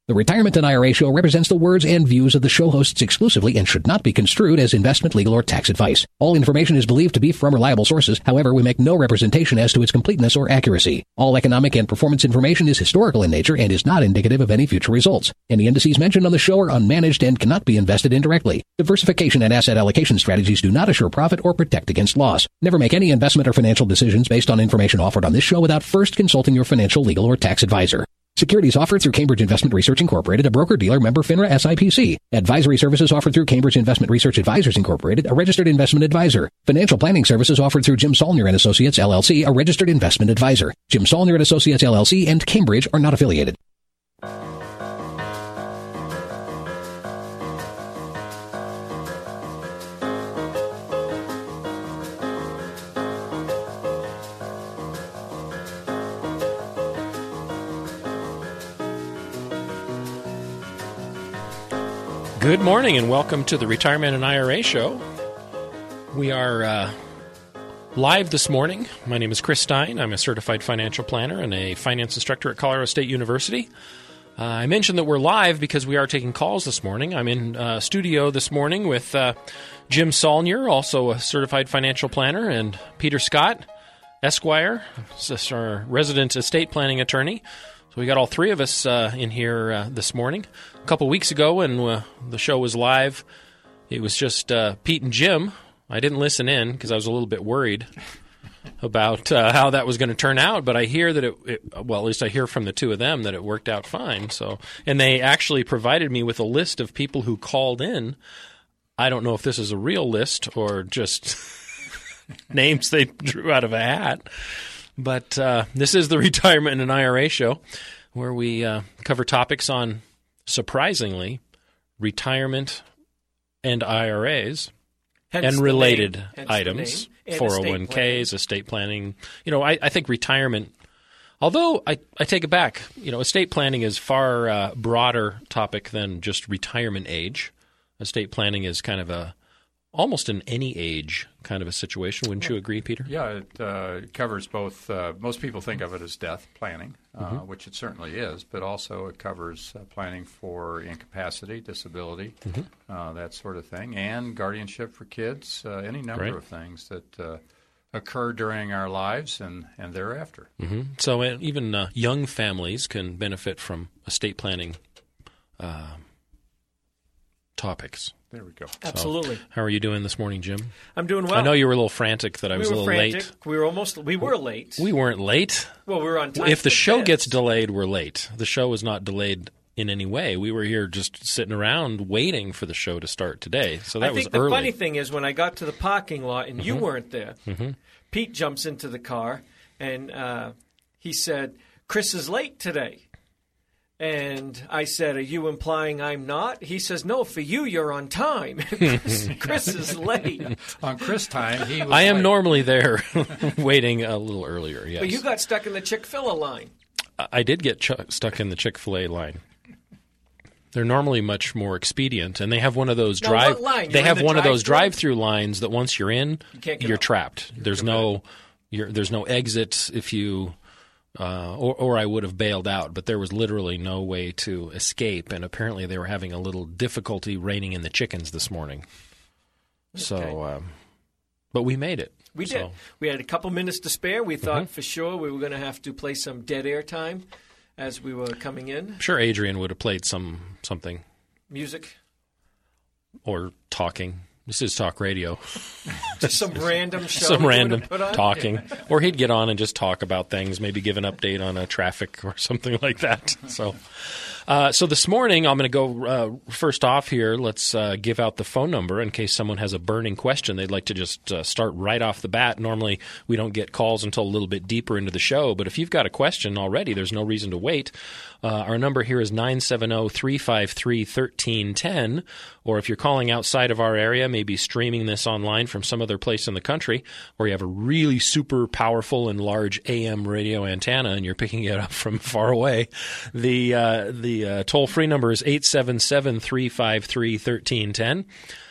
The Retirement and IRA Show represents the words and views of the show hosts exclusively and should not be construed as investment, legal, or tax advice. All information is believed to be from reliable sources. However, we make no representation as to its completeness or accuracy. All economic and performance information is historical in nature and is not indicative of any future results. Any indices mentioned on the show are unmanaged and cannot be invested indirectly. Diversification and asset allocation strategies do not assure profit or protect against loss. Never make any investment or financial decisions based on information offered on this show without first consulting your financial, legal, or tax advisor. Securities offered through Cambridge Investment Research Incorporated, a broker-dealer member FINRA SIPC. Advisory services offered through Cambridge Investment Research Advisors Incorporated, a registered investment advisor. Financial planning services offered through Jim Saulnier and Associates LLC, a registered investment advisor. Jim Saulnier and Associates LLC and Cambridge are not affiliated. Good morning and welcome to the Retirement and IRA Show. We are live this morning. My name is Chris Stein. I'm a certified financial planner and a finance instructor at Colorado State University. I mentioned that we're live because we are taking calls this morning. I'm in studio this morning with Jim Saulnier, also a certified financial planner, and Peter Scott, Esquire, our resident estate planning attorney. So we got all three of us in here this morning. A couple weeks ago when the show was live, it was just Pete and Jim. I didn't listen in because I was a little bit worried about how that was going to turn out. But I hear that well, at least I hear from the two of them that it worked out fine. So, and they actually provided me with a list of people who called in. I don't know if this is a real list or just names they drew out of a hat. But this is the Retirement and IRA Show, where we cover topics on, surprisingly, retirement and IRAs and related items, 401ks, estate planning. You know, I think retirement, although I take it back, you know, estate planning is far broader topic than just retirement age. Estate planning is kind of almost an any age kind of a situation. Wouldn't you agree, Peter? Yeah, it covers both. Most people think of it as death planning, which it certainly is, but also it covers planning for incapacity, disability, that sort of thing, and guardianship for kids, any number of things that occur during our lives and thereafter. So even young families can benefit from estate planning topics. There we go. Absolutely. So, how are you doing this morning, Jim? I'm doing well. I know you were a little frantic that I was a little late. We were late. We weren't late. Well, we were on time. If the show gets delayed, we're late. The show was not delayed in any way. We were here just sitting around waiting for the show to start today. So that was early. I think the funny thing is when I got to the parking lot and you weren't there, Pete jumps into the car and he said, "Chris is late today." And I said, "Are you implying I'm not?" He says, "No, for you, you're on time." Chris is late. On Chris time, he was I am late. Normally there waiting a little earlier, yes. But you got stuck in the Chick-fil-A line. I did get stuck in the Chick-fil-A line. They're normally much more expedient, and they have one of those drive-through lines that once you're in, you're trapped. There's no exit if you or I would have bailed out, but there was literally no way to escape, and apparently they were having a little difficulty reining in the chickens this morning. So, but we made it. We did. We had a couple minutes to spare. We thought for sure we were going to have to play some dead air time as we were coming in. I'm sure Adrian would have played something. Music. Or talking. This is talk radio. Just some random show. Some random talking. Or he'd get on and just talk about things, maybe give an update on traffic or something like that. So this morning, I'm going to go first off here. Let's give out the phone number in case someone has a burning question they'd like to just start right off the bat. Normally, we don't get calls until a little bit deeper into the show, but if you've got a question already, there's no reason to wait. Our number here is 970-353-1310, or if you're calling outside of our area, maybe streaming this online from some other place in the country, or you have a really super powerful and large AM radio antenna and you're picking it up from far away, the toll-free number is 877-353-1310.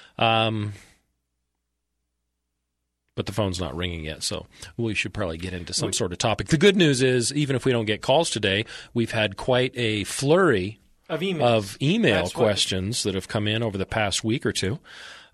But the phone's not ringing yet, so we should probably get into some sort of topic. The good news is, even if we don't get calls today, we've had quite a flurry emails. That's questions that have come in over the past week or two.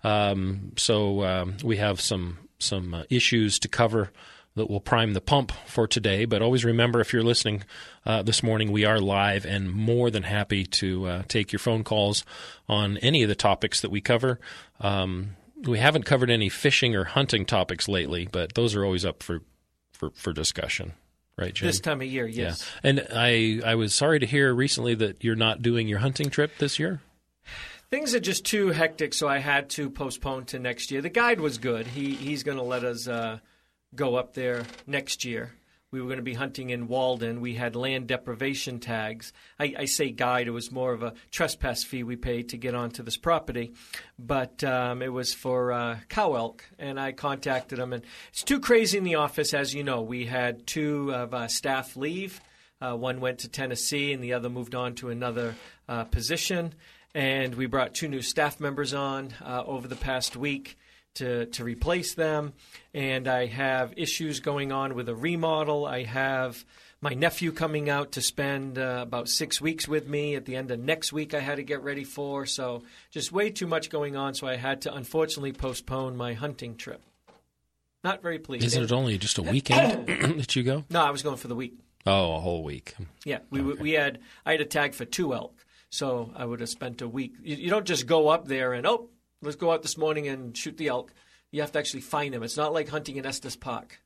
So we have some issues to cover that will prime the pump for today. But always remember, if you're listening this morning, we are live and more than happy to take your phone calls on any of the topics that we cover. We haven't covered any fishing or hunting topics lately, but those are always up for discussion. Right, Jim? This time of year, yes. Yeah. And I was sorry to hear recently that you're not doing your hunting trip this year. Things are just too hectic, so I had to postpone to next year. The guide was good. He's going to let us go up there next year. We were going to be hunting in Walden. We had land deprivation tags. I say guide. It was more of a trespass fee we paid to get onto this property. But it was for cow elk, and I contacted them. And it's too crazy in the office, as you know. We had two of staff leave. One went to Tennessee, and the other moved on to another position. And we brought two new staff members on over the past week to replace them. And I have issues going on with a remodel. I have my nephew coming out to spend about 6 weeks with me. At the end of next week I had to get ready for. So just way too much going on. So I had to unfortunately postpone my hunting trip. Not very pleased. Isn't it only just a weekend that you go? No, I was going for the week. Oh, a whole week. Yeah, I had a tag for 2 elk. So I would have spent a week. You don't just go up there and, let's go out this morning and shoot the elk. You have to actually find them. It's not like hunting in Estes Park.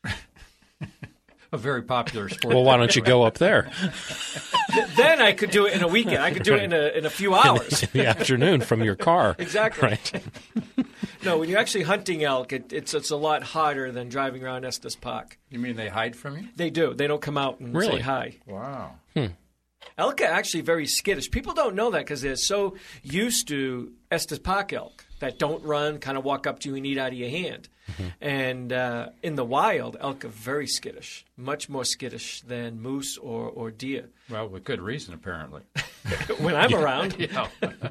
A very popular sport. Well, why don't you go up there? Then I could do it in a weekend. I could do it in a few hours. In the afternoon from your car. Exactly. Right. No, when you're actually hunting elk, it's a lot harder than driving around Estes Park. You mean they hide from you? They do. They don't come out and say hi. Wow. Elk are actually very skittish. People don't know that because they're so used to Estes Park elk that don't run, kind of walk up to you and eat out of your hand. Mm-hmm. And in the wild, elk are very skittish, much more skittish than moose or deer. Well, with good reason, apparently. When I'm around. Yeah.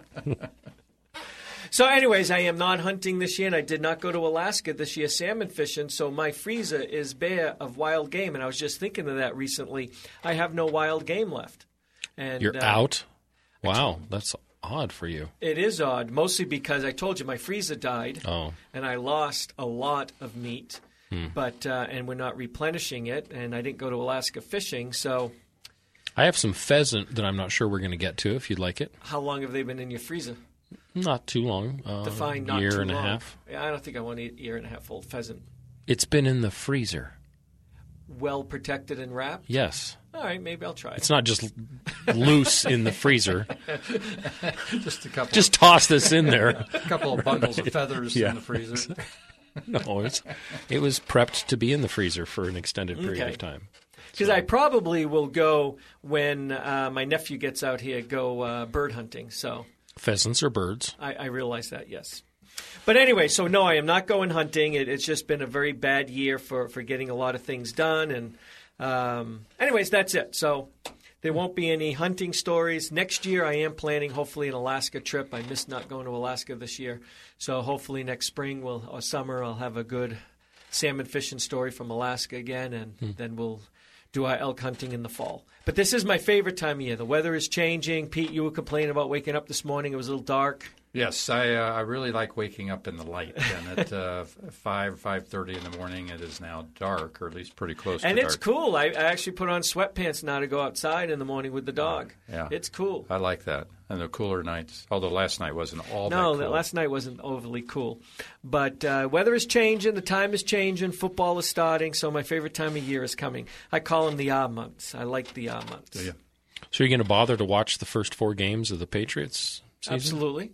So anyways, I am not hunting this year, and I did not go to Alaska this year salmon fishing, so my freezer is bare of wild game. And I was just thinking of that recently. I have no wild game left. And you're out? Wow, that's odd for you. It is odd, mostly because I told you my freezer died, and I lost a lot of meat, but and we're not replenishing it, and I didn't go to Alaska fishing, so... I have some pheasant that I'm not sure we're going to get to, if you'd like it. How long have they been in your freezer? Not too long. Define not year too and long. a half. Yeah, I don't think I want to eat a year and a half old pheasant. It's been in the freezer. Well protected and wrapped? Yes. All right, maybe I'll try it. It's not just loose in the freezer. Just toss this in there. A couple of bundles of feathers in the freezer. No, it was prepped to be in the freezer for an extended period of time. Because I probably will go when my nephew gets out here, go bird hunting. So pheasants or birds? I realize that, yes. But anyway, so no, I am not going hunting. It's just been a very bad year for getting a lot of things done. And anyways, that's it. So there won't be any hunting stories. Next year I am planning hopefully an Alaska trip. I missed not going to Alaska this year. So hopefully next spring or summer I'll have a good salmon fishing story from Alaska again, and then we'll do our elk hunting in the fall. But this is my favorite time of year. The weather is changing. Pete, you were complaining about waking up this morning. It was a little dark. Yes, I really like waking up in the light. And at 5:30 in the morning, it is now dark, or at least pretty close to dark. And it's cool. I actually put on sweatpants now to go outside in the morning with the dog. Yeah. It's cool. I like that. And the cooler nights, although last night wasn't all that cool. No, last night wasn't overly cool. But weather is changing. The time is changing. Football is starting. So my favorite time of year is coming. I call them the odd months. I like the odd months. Do you? So you're going to bother to watch the first 4 games of the Patriots season? Absolutely.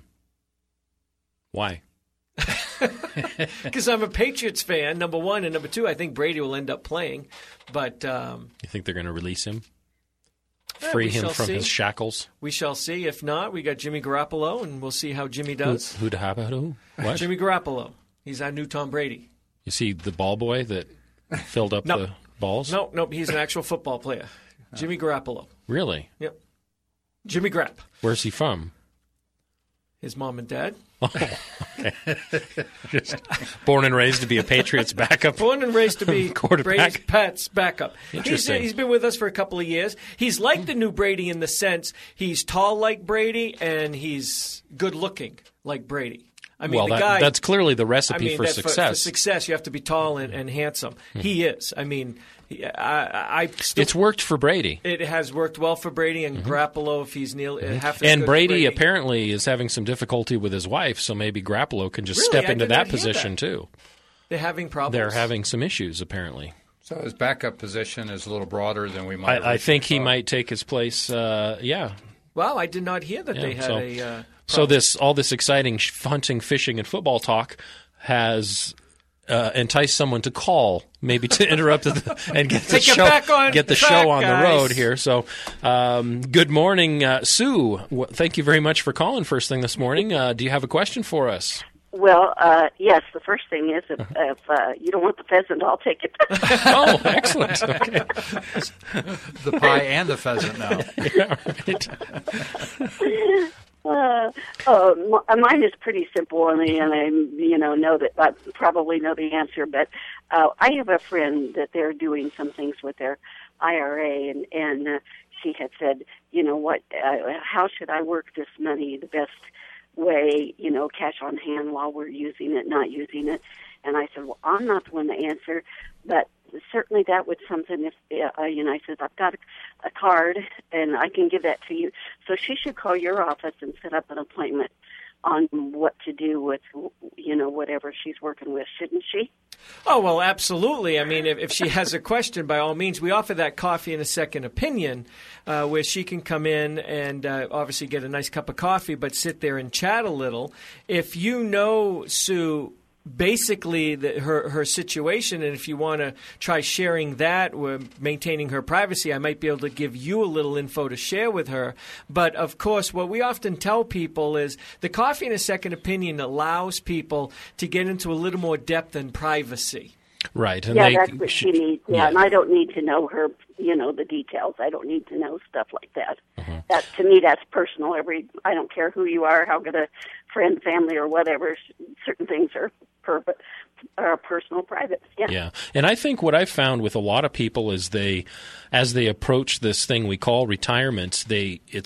Why? Because I'm a Patriots fan, number one. And number two, I think Brady will end up playing. But you think they're going to release him? Free him from his shackles? We shall see. If not, we got Jimmy Garoppolo, and we'll see how Jimmy does. Who? What? Jimmy Garoppolo. He's our new Tom Brady. You see the ball boy that filled up the balls? No, he's an actual football player. Jimmy Garoppolo. Really? Yep. Jimmy Grapp. Where's he from? his mom and dad. Oh, okay. Just born and raised to be a Patriots backup. Born and raised to be quarterback. Brady's Pat's backup. Interesting. He's been with us for a couple of years. He's like the new Brady in the sense he's tall like Brady and he's good looking like Brady. I mean, well, that's clearly the recipe for success. For success, you have to be tall and handsome. He is. I mean, it's worked for Brady. It has worked well for Brady and Garoppolo if he's half as and good Brady as Brady apparently is having some difficulty with his wife, so maybe Garoppolo can just step into that position too. They're having problems. They're having some issues apparently. So his backup position is a little broader than we might. I think he might take his place. Yeah. Wow, I did not hear that they had a. So all this exciting hunting, fishing, and football talk has entice someone to call, maybe to interrupt and get the show on the road here. So, good morning, Sue. Thank you very much for calling first thing this morning. Do you have a question for us? Well, yes. The first thing is if you don't want the pheasant, I'll take it. Oh, excellent. Okay. The pie and the pheasant now. Yeah, right. Mine is pretty simple, and I know that I probably know the answer. But I have a friend that they're doing some things with their IRA, and she had said, you know what? How should I work this money the best way? Cash on hand while we're using it, not using it. And I said, well, I'm not the one to answer, but certainly that would something if, I said, I've got a card and I can give that to you. So she should call your office and set up an appointment on what to do with, whatever she's working with, shouldn't she? Oh, well, absolutely. I mean, if she has a question, by all means, we offer that coffee and a second opinion where she can come in and obviously get a nice cup of coffee, but sit there and chat a little. If you know, Sue, basically her situation, and if you want to try sharing that with maintaining her privacy, I might be able to give you a little info to share with her. But of course, what we often tell people is the coffee and a second opinion allows people to get into a little more depth and privacy. Right. And that's what she needs. Yeah, and I don't need to know her, the details. I don't need to know stuff like that. That to me, that's personal. I don't care who you are, how good a friend, family, or whatever. Certain things are personal, private. Yeah. And I think what I've found with a lot of people is as they approach this thing we call retirement, it's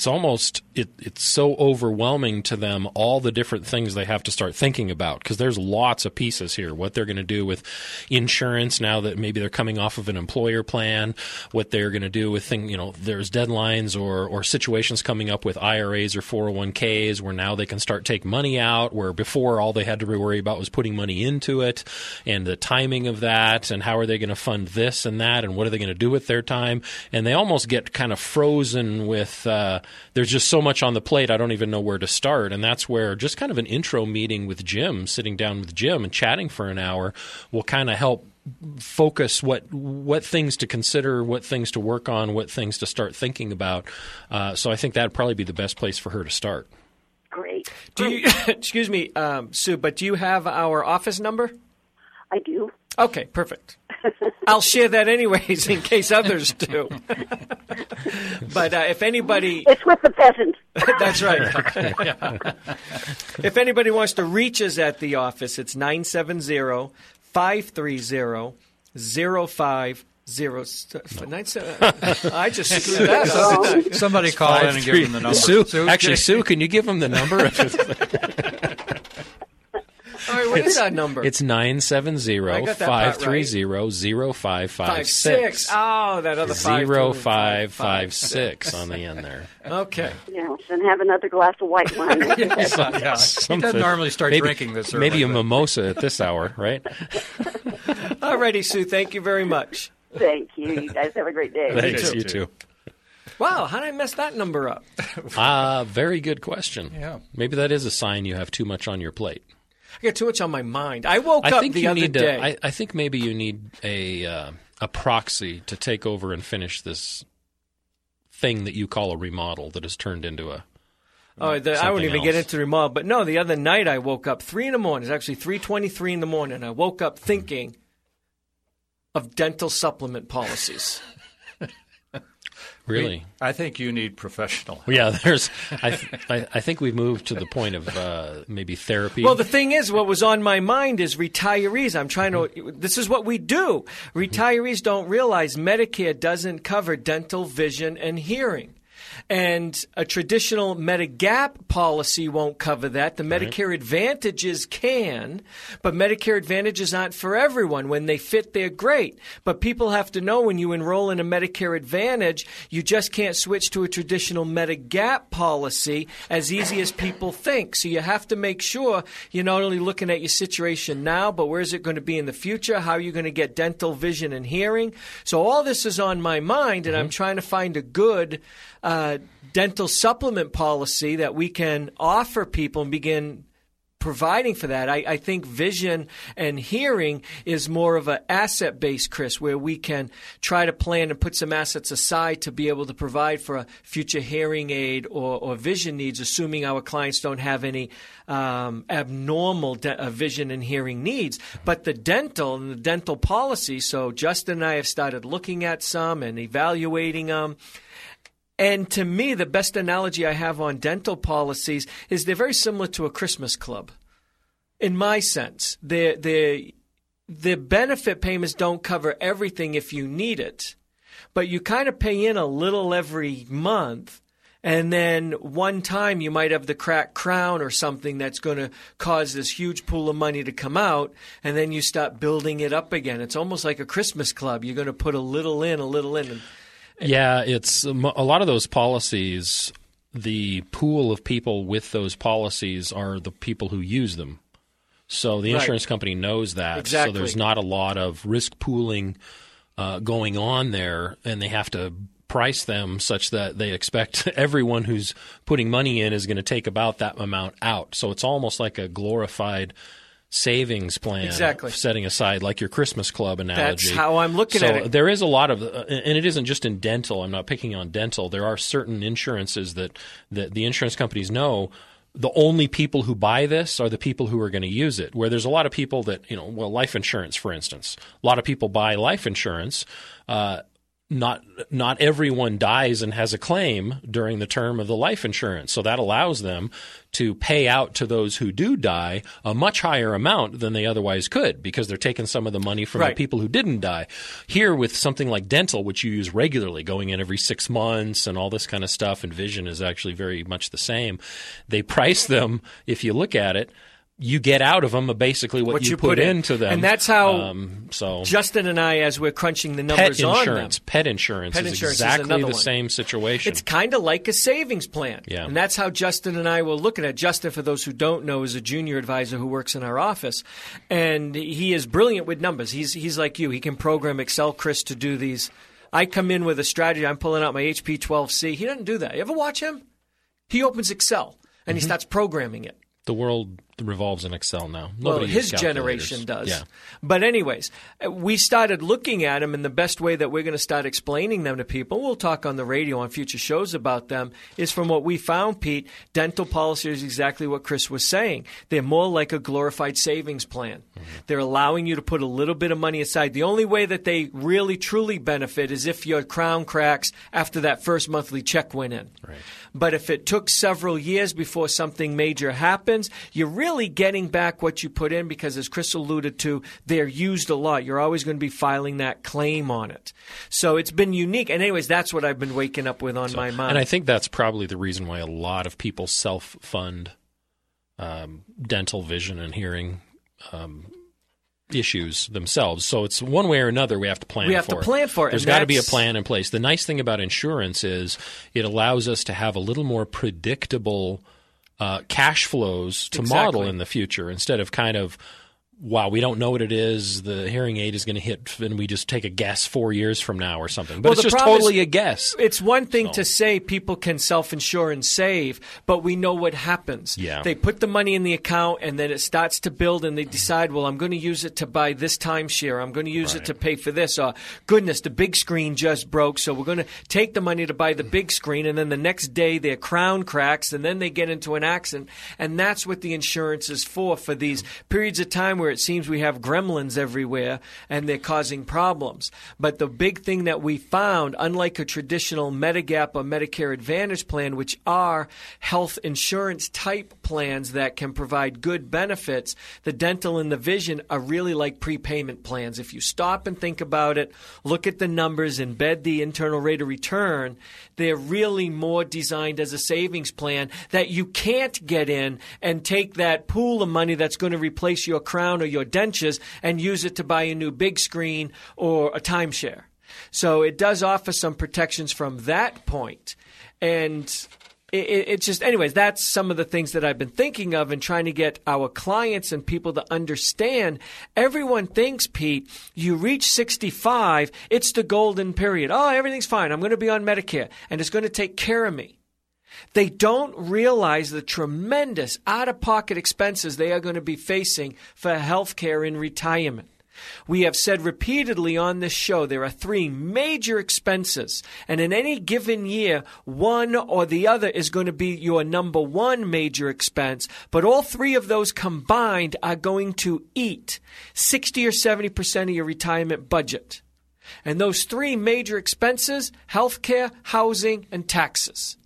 so overwhelming to them, all the different things they have to start thinking about, because there's lots of pieces here. What they're going to do with insurance now that maybe they're coming off of an employer plan, what they're going to do with there's deadlines or situations coming up with IRAs or 401ks where now they can start taking money out, where before all they had to worry about was putting money into it, and the timing of that, and how are they going to fund this and that, and what are they going to do with their time. And they almost get kind of frozen with there's just so much on the plate, I don't even know where to start. And that's where just kind of an intro meeting with Jim, sitting down with Jim and chatting for an hour, will kind of help focus what things to consider, what things to work on, what things to start thinking about. So I think that would probably be the best place for her to start. Great. Do you, excuse me, Sue, but do you have our office number? I do. Okay, perfect. I'll share that anyways in case others do. But if anybody... It's with the pheasant. That's right. If anybody wants to reach us at the office, it's 970-530-0500. I just screwed that up. Somebody call in and give them the number. Sue, can you give them the number? All right, what is that number? It's 970-530-0556. Oh, that other 0556 on the end there. Okay. Yes, and have another glass of white wine. He doesn't normally start drinking this early. Maybe a mimosa at this hour, right? All righty, Sue. Thank you very much. Thank you. You guys have a great day. Thanks, you too. Wow, how did I mess that number up? Very good question. Yeah. Maybe that is a sign you have too much on your plate. I got too much on my mind. I woke up the other day. I think maybe you need a proxy to take over and finish this thing that you call a remodel that has turned into a I won't even get into the remodel. But no, the other night I woke up 3 in the morning. It's actually 3:23 in the morning. I woke up thinking of dental supplement policies. Really? I think you need professional help. Yeah, I think we've moved to the point of maybe therapy. Well, the thing is, what was on my mind is retirees. I'm trying to. This is what we do. Retirees don't realize Medicare doesn't cover dental, vision, and hearing. And a traditional Medigap policy won't cover that. The Medicare Advantages can, but Medicare Advantages aren't for everyone. When they fit, they're great. But people have to know when you enroll in a Medicare Advantage, you just can't switch to a traditional Medigap policy as easy as people think. So you have to make sure you're not only looking at your situation now, but where is it going to be in the future? How are you going to get dental, vision, and hearing? So all this is on my mind, and I'm trying to find a good dental supplement policy that we can offer people and begin providing for that. I think vision and hearing is more of an asset-based, Chris, where we can try to plan and put some assets aside to be able to provide for a future hearing aid or vision needs, assuming our clients don't have any abnormal vision and hearing needs. But the dental policy, so Justin and I have started looking at some and evaluating them. And to me, the best analogy I have on dental policies is they're very similar to a Christmas club. In my sense, the benefit payments don't cover everything if you need it, but you kind of pay in a little every month. And then one time you might have the cracked crown or something that's going to cause this huge pool of money to come out, and then you start building it up again. It's almost like a Christmas club. You're going to put a little in, a little in. Yeah, it's a lot of those policies, the pool of people with those policies are the people who use them. So the insurance company knows that. Exactly. So there's not a lot of risk pooling going on there, and they have to price them such that they expect everyone who's putting money in is going to take about that amount out. So it's almost like a glorified savings plan, setting aside like your Christmas club analogy. That's how I'm looking at it. So there is a lot of, and it isn't just in dental. I'm not picking on dental. There are certain insurances that the insurance companies know the only people who buy this are the people who are going to use it. Where there's a lot of people that, life insurance, for instance. A lot of people buy life insurance. Not everyone dies and has a claim during the term of the life insurance. So that allows them to pay out to those who do die a much higher amount than they otherwise could because they're taking some of the money from the people who didn't die. Here with something like dental, which you use regularly, going in every 6 months and all this kind of stuff, and vision is actually very much the same. They price them, if you look at it, you get out of them basically what you put into them. And that's how Justin and I, as we're crunching the numbers on them. Pet insurance is exactly the same situation. It's kind of like a savings plan. Yeah. And that's how Justin and I were looking at it. Justin, for those who don't know, is a junior advisor who works in our office. And he is brilliant with numbers. He's like you. He can program Excel, Chris, to do these. I come in with a strategy. I'm pulling out my HP 12C. He doesn't do that. You ever watch him? He opens Excel, and he starts programming it. The world revolves in Excel now. Well, his generation does. Yeah. But anyways, we started looking at them, and the best way that we're going to start explaining them to people, we'll talk on the radio on future shows about them, is from what we found, Pete, dental policy is exactly what Chris was saying. They're more like a glorified savings plan. Mm-hmm. They're allowing you to put a little bit of money aside. The only way that they really, truly benefit is if your crown cracks after that first monthly check went in. Right. But if it took several years before something major happens, you're really getting back what you put in because, as Chris alluded to, they're used a lot. You're always going to be filing that claim on it. So it's been unique. And anyways, that's what I've been waking up with on my mind. And I think that's probably the reason why a lot of people self-fund dental, vision, and hearing issues themselves. So it's one way or another we have to plan for it. We have to plan for it. There's got to be a plan in place. The nice thing about insurance is it allows us to have a little more predictable cash flows to model in the future instead of kind of, wow, we don't know what it is. The hearing aid is going to hit, and we just take a guess 4 years from now or something. But it's just totally a guess. It's one thing to say people can self-insure and save, but we know what happens. Yeah. They put the money in the account, and then it starts to build, and they decide, well, I'm going to use it to buy this timeshare. I'm going to use it to pay for this. Or, goodness, the big screen just broke, so we're going to take the money to buy the big screen, and then the next day their crown cracks, and then they get into an accident. And that's what the insurance is for these periods of time where where it seems we have gremlins everywhere and they're causing problems. But the big thing that we found, unlike a traditional Medigap or Medicare Advantage plan, which are health insurance type plans that can provide good benefits, the dental and the vision are really like prepayment plans. If you stop and think about it, look at the numbers, embed the internal rate of return, they're really more designed as a savings plan that you can't get in and take that pool of money that's going to replace your crown or your dentures and use it to buy a new big screen or a timeshare. So it does offer some protections from that point. And it's just, anyways, that's some of the things that I've been thinking of and trying to get our clients and people to understand. Everyone thinks, Pete, you reach 65, it's the golden period. Oh, everything's fine. I'm going to be on Medicare, and it's going to take care of me. They don't realize the tremendous out-of-pocket expenses they are going to be facing for health care in retirement. We have said repeatedly on this show there are 3 major expenses, and in any given year, one or the other is going to be your number one major expense, but all 3 of those combined are going to eat 60 or 70% of your retirement budget. And those 3 major expenses, healthcare, housing, and taxes.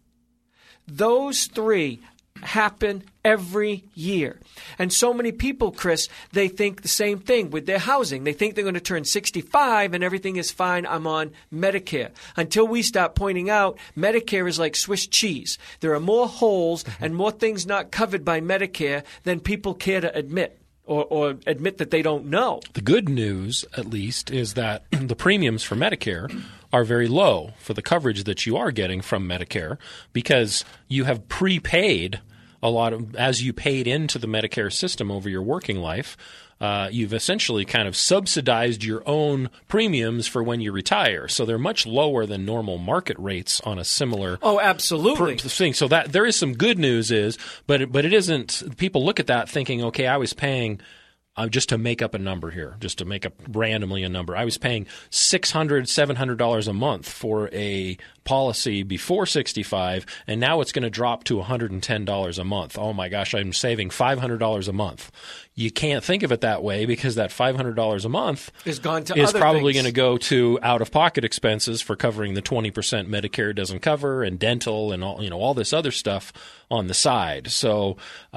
Those 3 happen every year. And so many people, Chris, they think the same thing with their housing. They think they're going to turn 65 and everything is fine. I'm on Medicare. Until we start pointing out Medicare is like Swiss cheese. There are more holes and more things not covered by Medicare than people care to admit. Or admit that they don't know. The good news, at least, is that the premiums for Medicare are very low for the coverage that you are getting from Medicare because you have prepaid a lot of, as you paid into the Medicare system over your working life, you've essentially kind of subsidized your own premiums for when you retire. So they're much lower than normal market rates on a similar thing. So that there is some good news but it isn't. People look at that thinking, okay, I was paying just to make up a number here, just to make up randomly a number. I was paying $600, $700 a month for a policy before 65, and now it's going to drop to $110 a month. Oh my gosh, I'm saving $500 a month. You can't think of it that way because that $500 a month is probably going to go to out-of-pocket expenses for covering the 20% Medicare doesn't cover and dental and all this other stuff on the side. So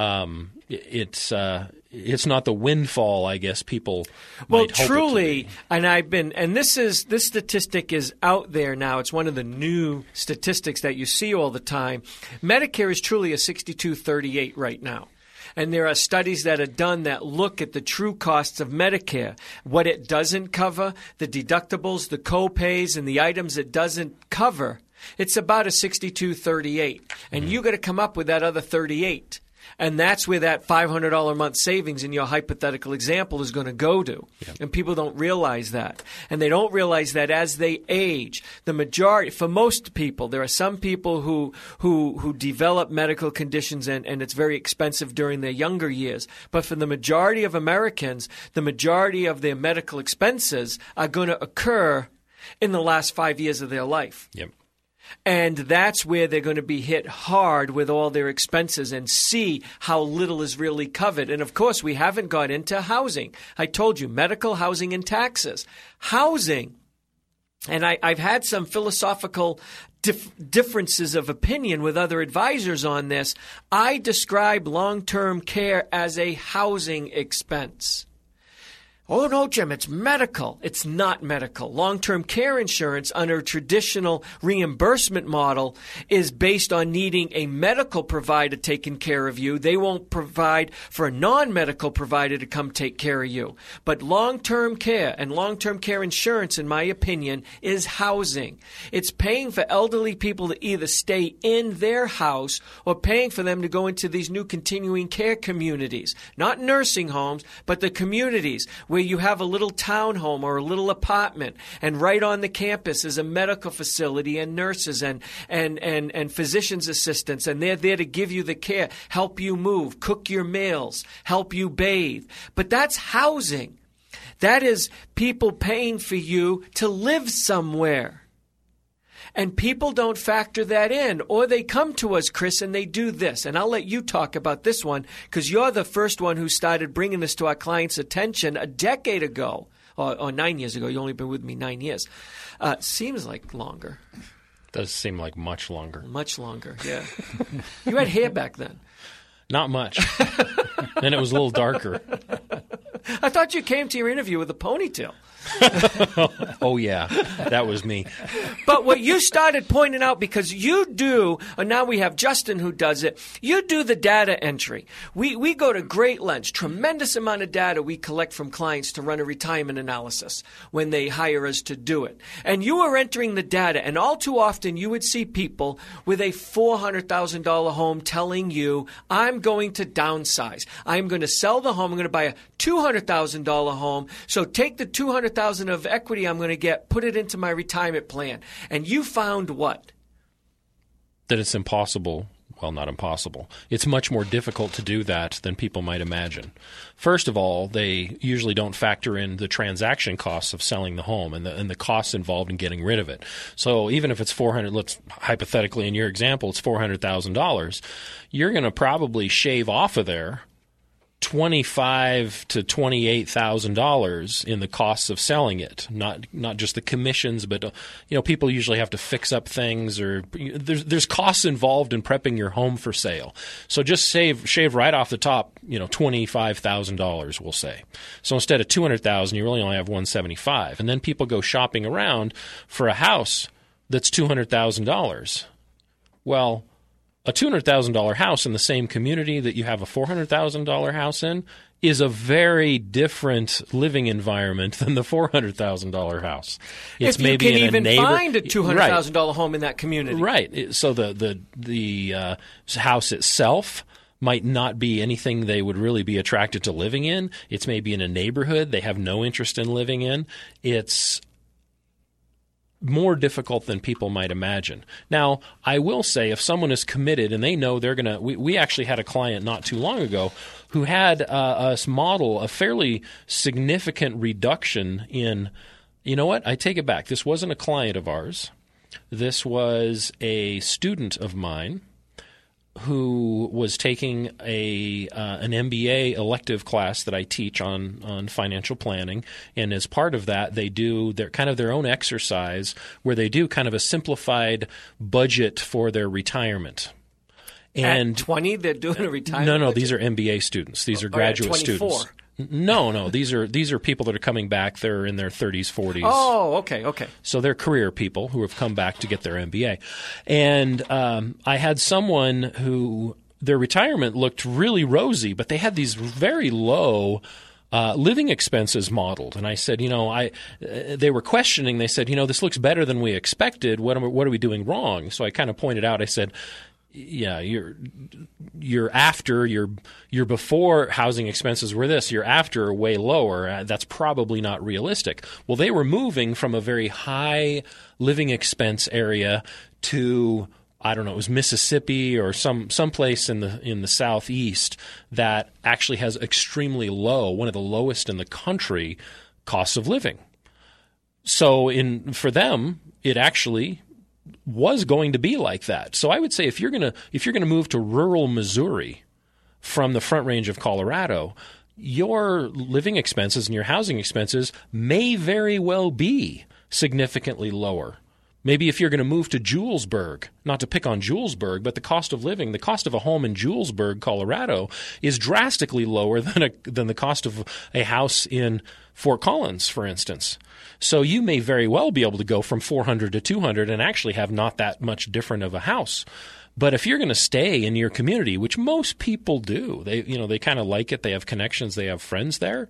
it's not the windfall, I guess, people might hope truly, it to be. And this statistic is out there now. It's one of the new statistics that you see all the time. Medicare is truly a 62-38 right now. And there are studies that are done that look at the true costs of Medicare, what it doesn't cover, the deductibles, the co-pays, and the items it doesn't cover. It's about a 62-38. And you got to come up with that other 38. And that's where that $500 a month savings in your hypothetical example is going to go to. Yeah. And people don't realize that. And they don't realize that as they age, the majority, for most people, there are some people who develop medical conditions and it's very expensive during their younger years. But for the majority of Americans, the majority of their medical expenses are going to occur in the last 5 years of their life. Yep. And that's where they're going to be hit hard with all their expenses and see how little is really covered. And, of course, we haven't got into housing. I told you, medical, housing, and taxes. Housing, and I've had some philosophical differences of opinion with other advisors on this. I describe long-term care as a housing expense. Oh, no, Jim, it's medical. It's not medical. Long-term care insurance under a traditional reimbursement model is based on needing a medical provider taking care of you. They won't provide for a non-medical provider to come take care of you. But long-term care and long-term care insurance, in my opinion, is housing. It's paying for elderly people to either stay in their house or paying for them to go into these new continuing care communities. Not nursing homes, but the communities where you have a little townhome or a little apartment, and right on the campus is a medical facility and nurses and physician's assistants, and they're there to give you the care, help you move, cook your meals, help you bathe. But that's housing. That is people paying for you to live somewhere. And people don't factor that in, or they come to us, Chris, and they do this. And I'll let you talk about this one because you're the first one who started bringing this to our clients' attention a decade ago, or 9 years ago. You've only been with me 9 years. Seems like longer. Does seem like much longer. Much longer, yeah. You had hair back then. Not much. Then it was a little darker. I thought you came to your interview with a ponytail. Oh, yeah. That was me. But what you started pointing out, because you do, and now we have Justin who does it, you do the data entry. We go to great lengths, tremendous amount of data we collect from clients to run a retirement analysis when they hire us to do it. And you are entering the data, and all too often you would see people with a $400,000 home telling you, I'm going to downsize. I'm going to sell the home. I'm going to buy a $200,000 home. So take the $200,000 of equity I'm going to get, put it into my retirement plan. And you found what? That it's impossible. Well, not impossible. It's much more difficult to do that than people might imagine. First of all, they usually don't factor in the transaction costs of selling the home and the costs involved in getting rid of it. So even if it's let's hypothetically in your example, it's $400,000, you're going to probably shave off of there $25,000 to $28,000 in the costs of selling it. Not just the commissions, but people usually have to fix up things, or there's costs involved in prepping your home for sale. So just shave right off the top, $25,000, we'll say. So instead of $200,000, you really only have $175,000, and then people go shopping around for a house that's $200,000. Well, a $200,000 house in the same community that you have a $400,000 house in is a very different living environment than the $400,000 house. It's if you maybe can in even a neighbor- find a $200,000 home in that community. Right. So the house itself might not be anything they would really be attracted to living in. It's maybe in a neighborhood they have no interest in living in. It's more difficult than people might imagine. Now, I will say if someone is committed and they know they're going to – we actually had a client not too long ago who had us model a fairly significant reduction in – you know what? I take it back. This wasn't a client of ours. This was a student of mine who was taking an MBA elective class that I teach on financial planning, and as part of that, they do their own exercise where they do kind of a simplified budget for their retirement. And at 20, they're doing a retirement. No, budget? these are MBA students. These are graduate students. No, these are people that are coming back. They're in their 30s, 40s. Oh, okay. So they're career people who have come back to get their MBA. And I had someone who their retirement looked really rosy, but they had these very low living expenses modeled. And I said, they were questioning. They said, this looks better than we expected. What are we doing wrong? So I kind of pointed out, I said, yeah, you're after your before housing expenses were this, your after are way lower. That's probably not realistic. Well, they were moving from a very high living expense area to, I don't know, it was Mississippi or some place in the southeast that actually has extremely low, one of the lowest in the country, costs of living. So for them, it actually was going to be like that. So I would say if you're going to move to rural Missouri from the Front Range of Colorado, your living expenses and your housing expenses may very well be significantly lower. Maybe if you're going to move to Julesburg, not to pick on Julesburg, but the cost of living, the cost of a home in Julesburg, Colorado, is drastically lower than the cost of a house in Fort Collins, for instance. So you may very well be able to go from 400 to 200 and actually have not that much different of a house. But if you're going to stay in your community, which most people do, they kind of like it, they have connections, they have friends there.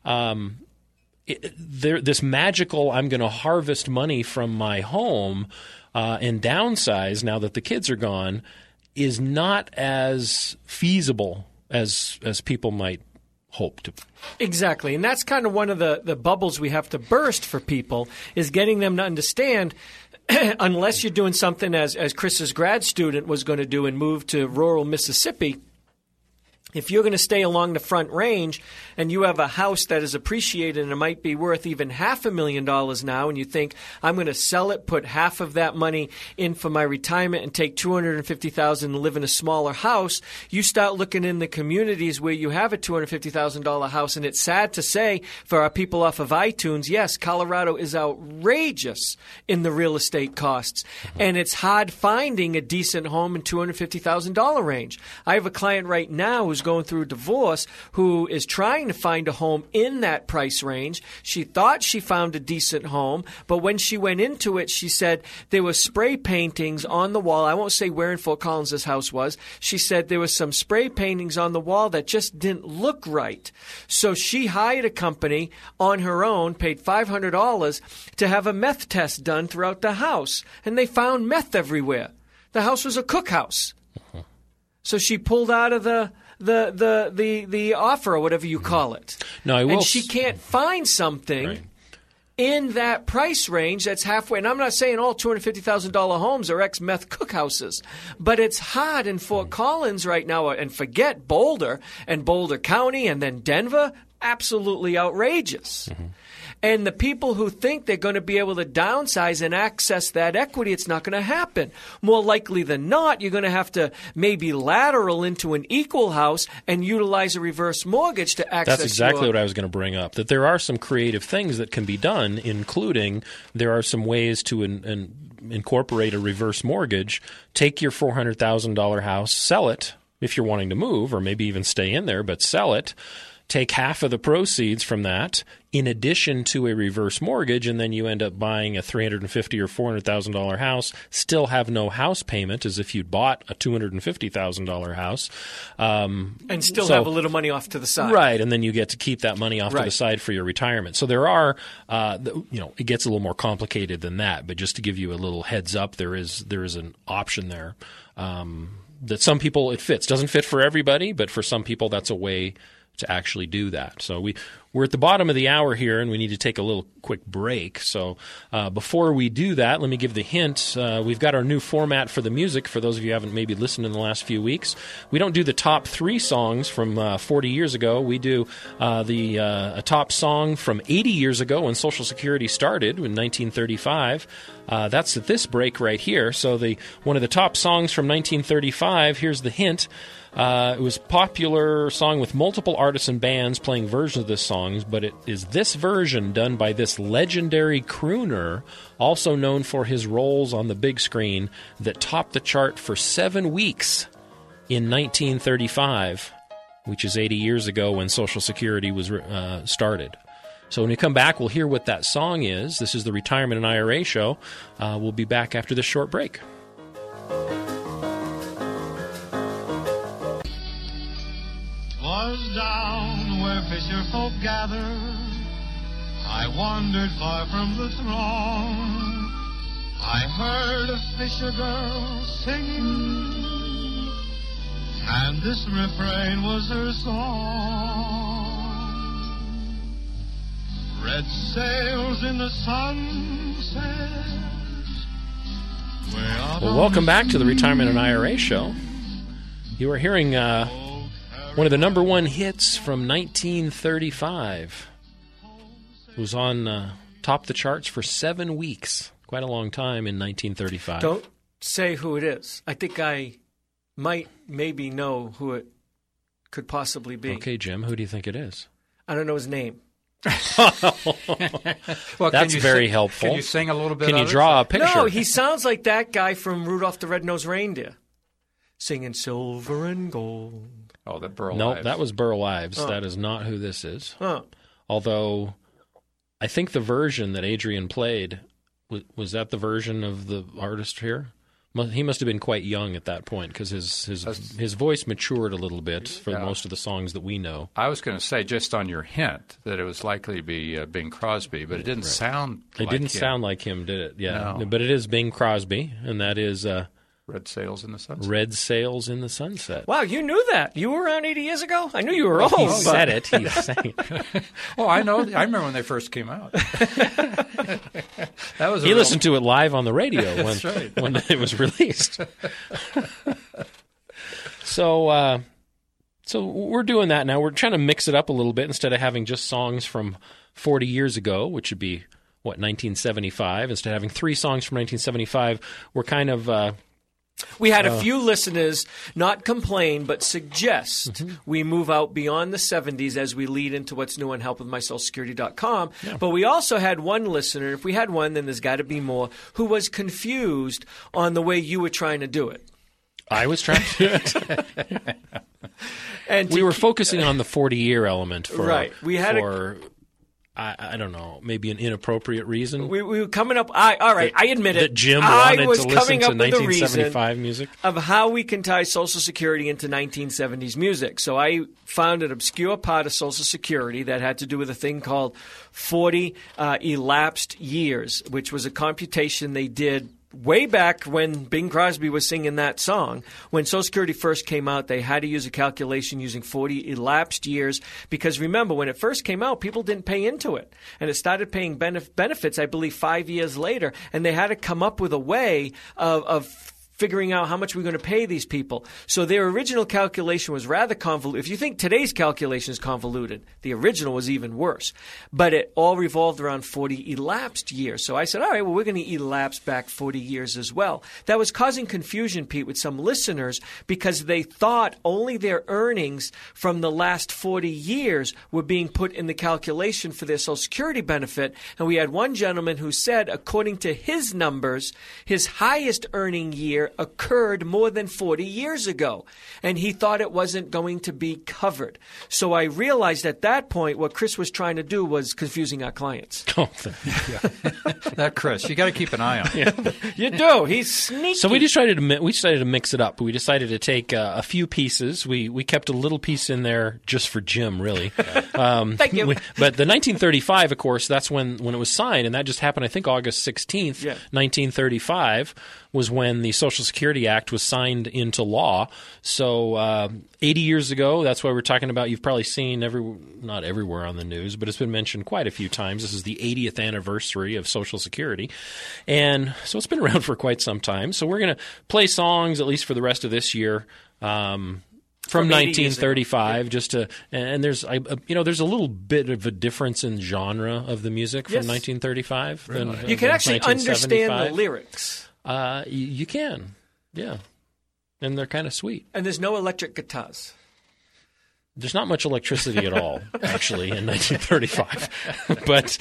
This magical, I'm going to harvest money from my home and downsize now that the kids are gone, is not as feasible as people might hope to. Exactly. And that's kind of one of the bubbles we have to burst for people, is getting them to understand unless you're doing something as Chris's grad student was going to do and move to rural Mississippi, If you're going to stay along the Front Range and you have a house that is appreciated and it might be worth even $500,000 now, and you think, I'm going to sell it, put half of that money in for my retirement and take $250,000 and live in a smaller house, you start looking in the communities where you have a $250,000 house. And it's sad to say for our people off of iTunes, yes, Colorado is outrageous in the real estate costs. And it's hard finding a decent home in $250,000 range. I have a client right now who's going through a divorce who is trying to find a home in that price range. She thought she found a decent home, but when she went into it, she said there were spray paintings on the wall. I won't say where in Fort Collins this house was. She said there was some spray paintings on the wall that just didn't look right. So she hired a company on her own, paid $500 to have a meth test done throughout the house, and they found meth everywhere. The house was a cookhouse. So she pulled out of the offer, or whatever you call it. No, I will. And she can't find something in that price range that's halfway. And I'm not saying all $250,000 homes are ex-meth cookhouses, but it's hard in Fort Collins right now. And forget Boulder and Boulder County and then Denver, absolutely outrageous. And the people who think they're going to be able to downsize and access that equity, it's not going to happen. More likely than not, you're going to have to maybe lateral into an equal house and utilize a reverse mortgage to access. That's exactly what I was going to bring up, that there are some creative things that can be done, including there are some ways to incorporate a reverse mortgage. Take your $400,000 house, sell it if you're wanting to move, or maybe even stay in there, but sell it. Take half of the proceeds from that in addition to a reverse mortgage, and then you end up buying a $350,000 or $400,000 house, still have no house payment as if you'd bought a $250,000 house. And still have a little money off to the side. Right, and then you get to keep that money off to the side for your retirement. So there are, it gets a little more complicated than that, but just to give you a little heads up, there is an option there that some people it fits. Doesn't fit for everybody, but for some people that's a way to actually do that. So we're at the bottom of the hour here, and we need to take a little quick break. So before we do that, let me give the hint. We've got our new format for the music. For those of you who haven't maybe listened in the last few weeks, we don't do the top 3 songs from 40 years ago. We do a top song from 80 years ago when Social Security started in 1935. That's at this break right here. So one of the top songs from 1935, here's the hint. It was a popular song with multiple artists and bands playing versions of this song, but it is this version done by this legendary crooner, also known for his roles on the big screen, that topped the chart for 7 weeks in 1935, which is 80 years ago when Social Security was started. So when we come back, we'll hear what that song is. This is the Retirement and IRA Show. We'll be back after this short break. Was down where fisher folk gather, I wandered far from the throng. I heard a fisher girl singing, and this refrain was her song. Red sails in the sunset. Well, welcome back to the Retirement and IRA Show. You are hearing one of the number one hits from 1935. It was on top the charts for 7 weeks. Quite a long time in 1935. Don't say who it is. I think I might maybe know who it could possibly be. Okay, Jim, who do you think it is? I don't know his name. Well, that's very helpful. Can you sing a little bit? Can you draw a picture? No, he sounds like that guy from Rudolph the Red-Nosed Reindeer, singing silver and gold. Oh, that Burl No, Ives. that was Burl Ives. Oh. That is not who this is. Oh. Although, I think the version that Adrian played, was that the version of the artist here? He must have been quite young at that point because his voice matured a little bit for most of the songs that we know. I was going to say, just on your hint, that it was likely to be Bing Crosby, but it didn't sound like him. It didn't sound like him, did it? Yeah. No. But it is Bing Crosby, and that is Red Sails in the Sunset. Red Sails in the Sunset. Wow, you knew that. You were around 80 years ago? I knew you were old. He said it. He sang it. Oh, I know. I remember when they first came out. That was He listened to it live on the radio when it was released. So So we're doing that now. We're trying to mix it up a little bit instead of having just songs from 40 years ago, which would be, 1975. Instead of having 3 songs from 1975, we're kind of... we had a few listeners not complain, but suggest we move out beyond the 70s as we lead into what's new on helpwithmysocialsecurity.com. Yeah. But we also had one listener, if we had one, then there's got to be more, who was confused on the way you were trying to do it. I was trying to do it. And we were focusing on the 40-year element for, right. We had I don't know, maybe an inappropriate reason. We were coming up. All right, I admit it. That Jim wanted to listen to 1975 music of how we can tie Social Security into 1970s music. So I found an obscure part of Social Security that had to do with a thing called 40 elapsed years, which was a computation they did way back when Bing Crosby was singing that song. When Social Security first came out, they had to use a calculation using 40 elapsed years because, remember, when it first came out, people didn't pay into it. And it started paying benefits, I believe, 5 years later. And they had to come up with a way of figuring out how much we're going to pay these people. So their original calculation was rather convoluted. If you think today's calculation is convoluted, the original was even worse. But it all revolved around 40 elapsed years. So I said, all right, well, we're going to elapse back 40 years as well. That was causing confusion, Pete, with some listeners because they thought only their earnings from the last 40 years were being put in the calculation for their Social Security benefit. And we had one gentleman who said, according to his numbers, his highest earning year occurred more than 40 years ago, and he thought it wasn't going to be covered. So I realized at that point what Chris was trying to do was confusing our clients. Oh, that Chris, you got to keep an eye on him. Yeah. You do. He's sneaky. So we decided to mix it up. We decided to take a few pieces. We kept a little piece in there just for Jim, really. Thank you. But the 1935, of course, that's when it was signed, and that just happened, I think, August 16th, 1935. Was when the Social Security Act was signed into law. So 80 years ago, that's why we're talking about. You've probably seen not everywhere on the news, but it's been mentioned quite a few times. This is the 80th anniversary of Social Security. And so it's been around for quite some time. So we're going to play songs, at least for the rest of this year, from 1935, just to, and there's there's a little bit of a difference in genre of the music from 1935. Than, you can actually understand the lyrics. You can, yeah, and they're kind of sweet. And there's no electric guitars. There's not much electricity at all, actually, in 1935. But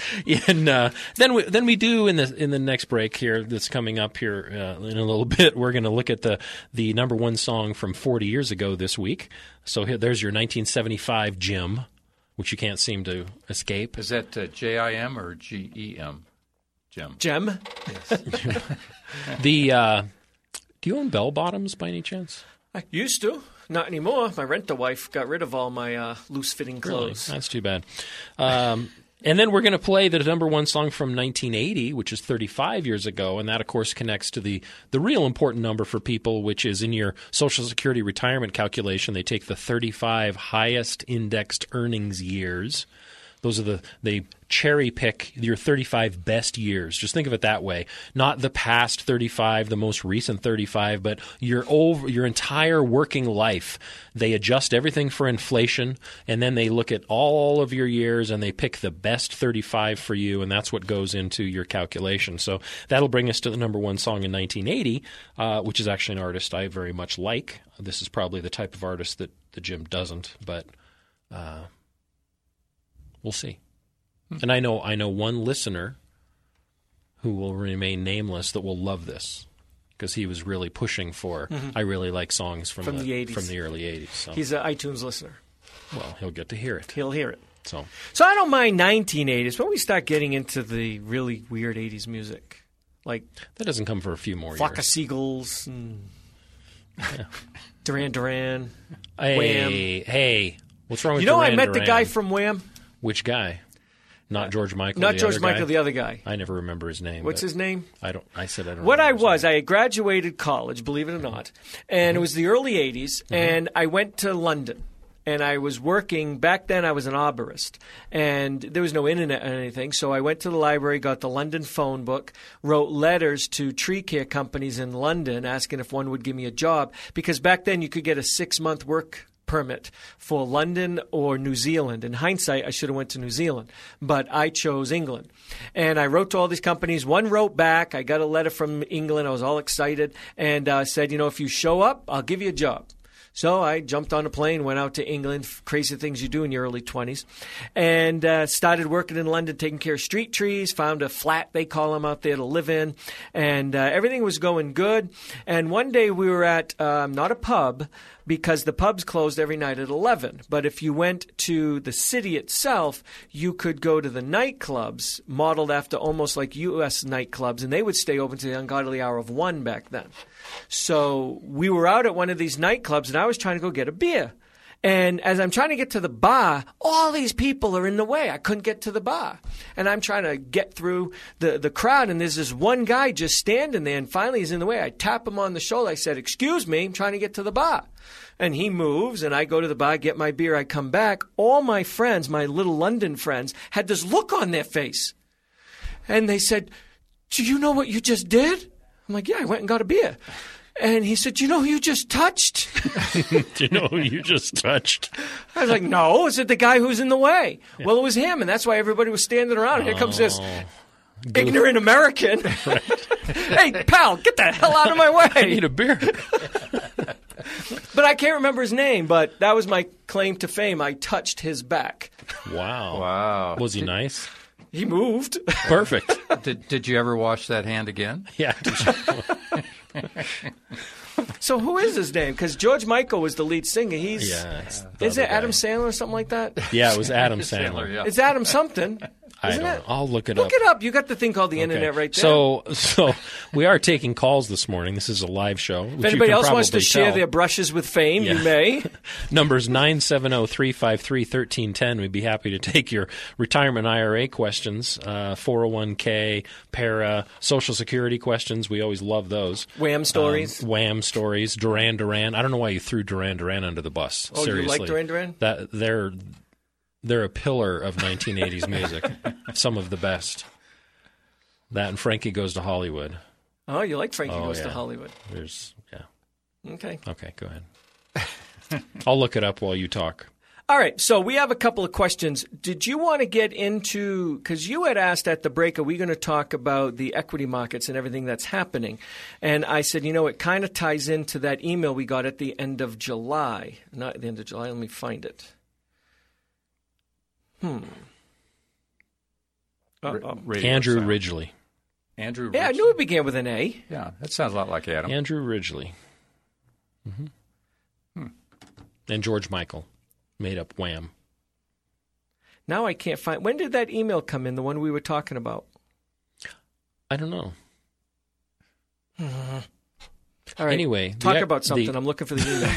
then we do in the next break here that's coming up here in a little bit. We're going to look at the number one song from 40 years ago this week. So there's your 1975 Jim, which you can't seem to escape. Is that Jim or Gem? Gem. Yes. Do you own bell bottoms by any chance? I used to. Not anymore. My rent-a-wife got rid of all my loose-fitting clothes. Really? That's too bad. And then we're going to play the number one song from 1980, which is 35 years ago, and that, of course, connects to the real important number for people, which is in your Social Security retirement calculation. They take the 35 highest indexed earnings years. Those are they cherry pick your 35 best years. Just think of it that way. Not the past 35, the most recent 35, but your entire working life. They adjust everything for inflation, and then they look at all of your years and they pick the best 35 for you, and that's what goes into your calculation. So that'll bring us to the number one song in 1980, which is actually an artist I very much like. This is probably the type of artist that Jim doesn't, but we'll see. And I know one listener who will remain nameless that will love this because he was really pushing for, I really like songs from the 80s. From the early 80s. So. He's an iTunes listener. Well, he'll get to hear it. He'll hear it. So I don't mind 1980s, but we start getting into the really weird 80s music. Like that doesn't come for a few more Flock years. of Seagulls and Duran Duran. Hey, Wham. Hey. What's wrong with Duran Duran? I met the guy from Wham. Which guy? Not George Michael. Not George Michael, guy? the other guy. I never remember his name. What's his name? I don't. What I was, I graduated college, believe it or not, and it was the early '80s, and I went to London, and I was working. Back then, I was an arborist, and there was no internet or anything, so I went to the library, got the London phone book, wrote letters to tree care companies in London, asking if one would give me a job, because back then you could get a 6-month work permit for London or New Zealand. In hindsight, I should have went to New Zealand, but I chose England. And I wrote to all these companies. One wrote back. I got a letter from England. I was all excited and said, if you show up, I'll give you a job. So I jumped on a plane, went out to England, crazy things you do in your early 20s, and started working in London, taking care of street trees, found a flat, they call them, out there to live in, and everything was going good. And one day we were at not a pub, because the pubs closed every night at 11. But if you went to the city itself, you could go to the nightclubs, modeled after almost like U.S. nightclubs, and they would stay open to the ungodly hour of 1 back then. So we were out at one of these nightclubs, and I was trying to go get a beer. And as I'm trying to get to the bar, all these people are in the way. I couldn't get to the bar. And I'm trying to get through the crowd, and there's this one guy just standing there, and finally he's in the way. I tap him on the shoulder. I said, "Excuse me, I'm trying to get to the bar." And he moves, and I go to the bar, get my beer. I come back. All my friends, my little London friends, had this look on their face. And they said, "Do you know what you just did?" I'm like, "Yeah, I went and got a beer." And he said, "Do you know who you just touched?" Do you know who you just touched? I was like, "No, is it the guy who's in the way?" Yeah. Well, it was him, and that's why everybody was standing around. Here comes this ignorant American. Right. "Hey, pal, get the hell out of my way. I need a beer." But I can't remember his name, but that was my claim to fame. I touched his back. Wow. Was he nice? He moved. Perfect. Did you ever wash that hand again? Yeah. So who is his name? Because George Michael was the lead singer. Is it Adam Sandler or something like that? Yeah, it was Adam Sandler. Yeah. It's Adam something. I don't know. I'll look it up. Look it up. You got the thing called the internet right there. So we are taking calls this morning. This is a live show. If anybody else wants to share their brushes with fame, you may. Number's 970-353-1310. We'd be happy to take your retirement IRA questions, 401k, para, Social Security questions. We always love those. Wham stories. Wham stories. Duran Duran. I don't know why you threw Duran Duran under the bus. Oh, seriously. You like Duran Duran? They're a pillar of 1980s music. Some of the best. That and Frankie Goes to Hollywood. Oh, you like Frankie Goes to Hollywood? Okay, go ahead. I'll look it up while you talk. All right, so we have a couple of questions. Did you want to get into, because you had asked at the break, are we going to talk about the equity markets and everything that's happening? And I said, it kind of ties into that email we got at the end of July. Not at the end of July, let me find it. Andrew Ridgely. Andrew Ridgely. Yeah, I knew it began with an A. Yeah, that sounds a lot like Adam. Andrew Ridgely. And George Michael made up Wham. Now I can't find. When did that email come in, the one we were talking about? I don't know. All right. Anyway. Talk about something. I'm looking for the email.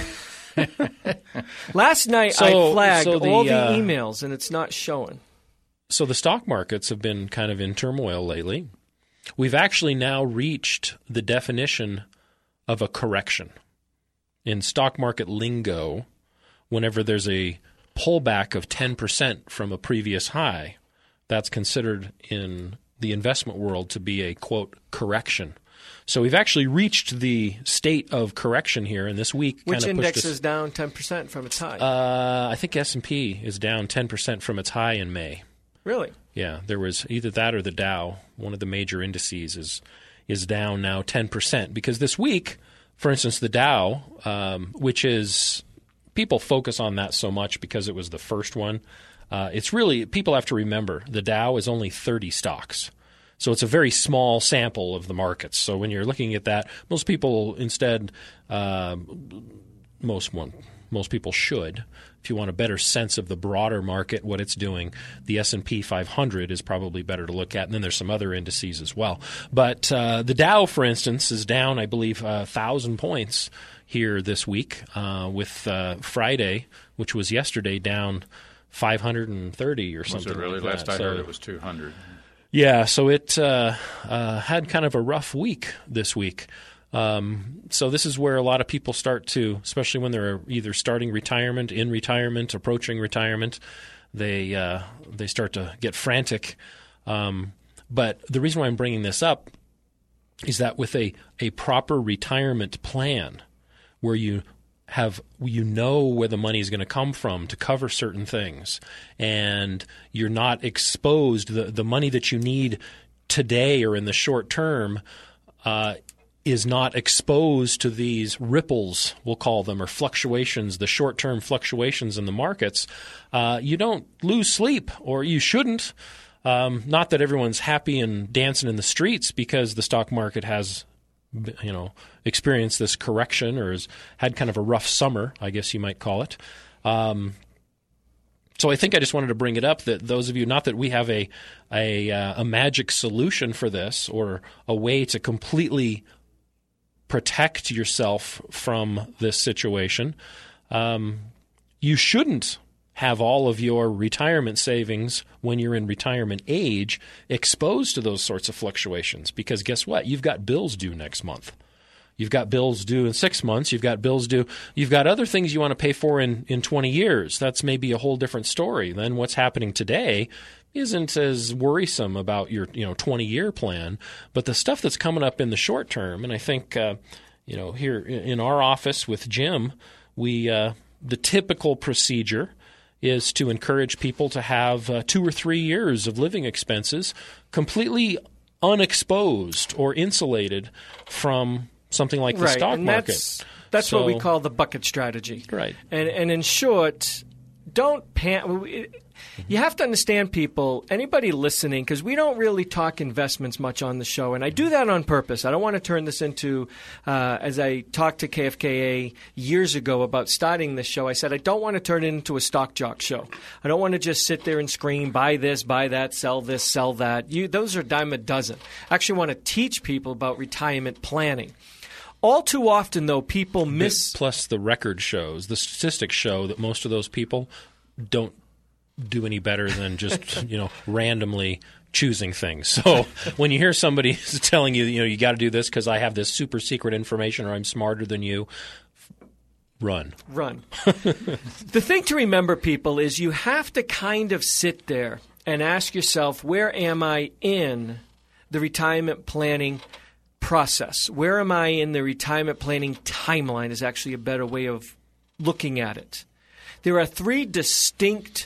Last night I flagged all the emails, and it's not showing. So the stock markets have been kind of in turmoil lately. We've actually now reached the definition of a correction. In stock market lingo, whenever there's a pullback of 10% from a previous high, that's considered in the investment world to be a, quote, correction. So we've actually reached the state of correction here, and this week Which index is down 10% from its high? I think S&P is down 10% from its high in May. Really? Yeah, there was either that or the Dow, one of the major indices, is down now 10%. Because this week, for instance, the Dow, which is – people focus on that so much because it was the first one. It's really – people have to remember the Dow is only 30 stocks. So it's a very small sample of the markets. So when you're looking at that, most people instead most people should. If you want a better sense of the broader market, what it's doing, the S&P 500 is probably better to look at. And then there's some other indices as well. But the Dow, for instance, is down, I believe, 1,000 points here this week with Friday, which was yesterday, down 530 or something. Was it really? Like Last I heard it was 200. Yeah, so it had kind of a rough week this week. So this is where a lot of people start to, especially when they're either starting retirement, in retirement, approaching retirement, they start to get frantic. But the reason why I'm bringing this up is that with a proper retirement plan where you where the money is going to come from to cover certain things, and you're not exposed. The money that you need today or in the short term is not exposed to these ripples, we'll call them, or fluctuations, the short-term fluctuations in the markets. You don't lose sleep, or you shouldn't. Not that everyone's happy and dancing in the streets because the stock market has experienced this correction or has had kind of a rough summer, I guess you might call it. So I think I just wanted to bring it up that those of you, not that we have a magic solution for this or a way to completely protect yourself from this situation, you shouldn't have all of your retirement savings when you're in retirement age exposed to those sorts of fluctuations, because guess what? You've got bills due next month. You've got bills due in 6 months. You've got bills due. You've got other things you want to pay for in 20 years. That's maybe a whole different story. Then what's happening today isn't as worrisome about your 20-year plan. But the stuff that's coming up in the short term, and I think here in our office with Jim, the typical procedure is to encourage people to have 2 or 3 years of living expenses completely unexposed or insulated from something like the stock market. That's what we call the bucket strategy. Right. And in short, don't you have to understand, people, anybody listening, because we don't really talk investments much on the show, and I do that on purpose. I don't want to turn this into, as I talked to KFKA years ago about starting this show, I said I don't want to turn it into a stock jock show. I don't want to just sit there and scream, buy this, buy that, sell this, sell that. Those are a dime a dozen. I actually want to teach people about retirement planning. All too often, though, people miss... Plus the record shows, the statistics show that most of those people don't do any better than just, randomly choosing things. So when you hear somebody telling you, you got to do this because I have this super secret information or I'm smarter than you, run. The thing to remember, people, is you have to kind of sit there and ask yourself, where am I in the retirement planning process? Where am I in the retirement planning timeline is actually a better way of looking at it. There are 3 distinct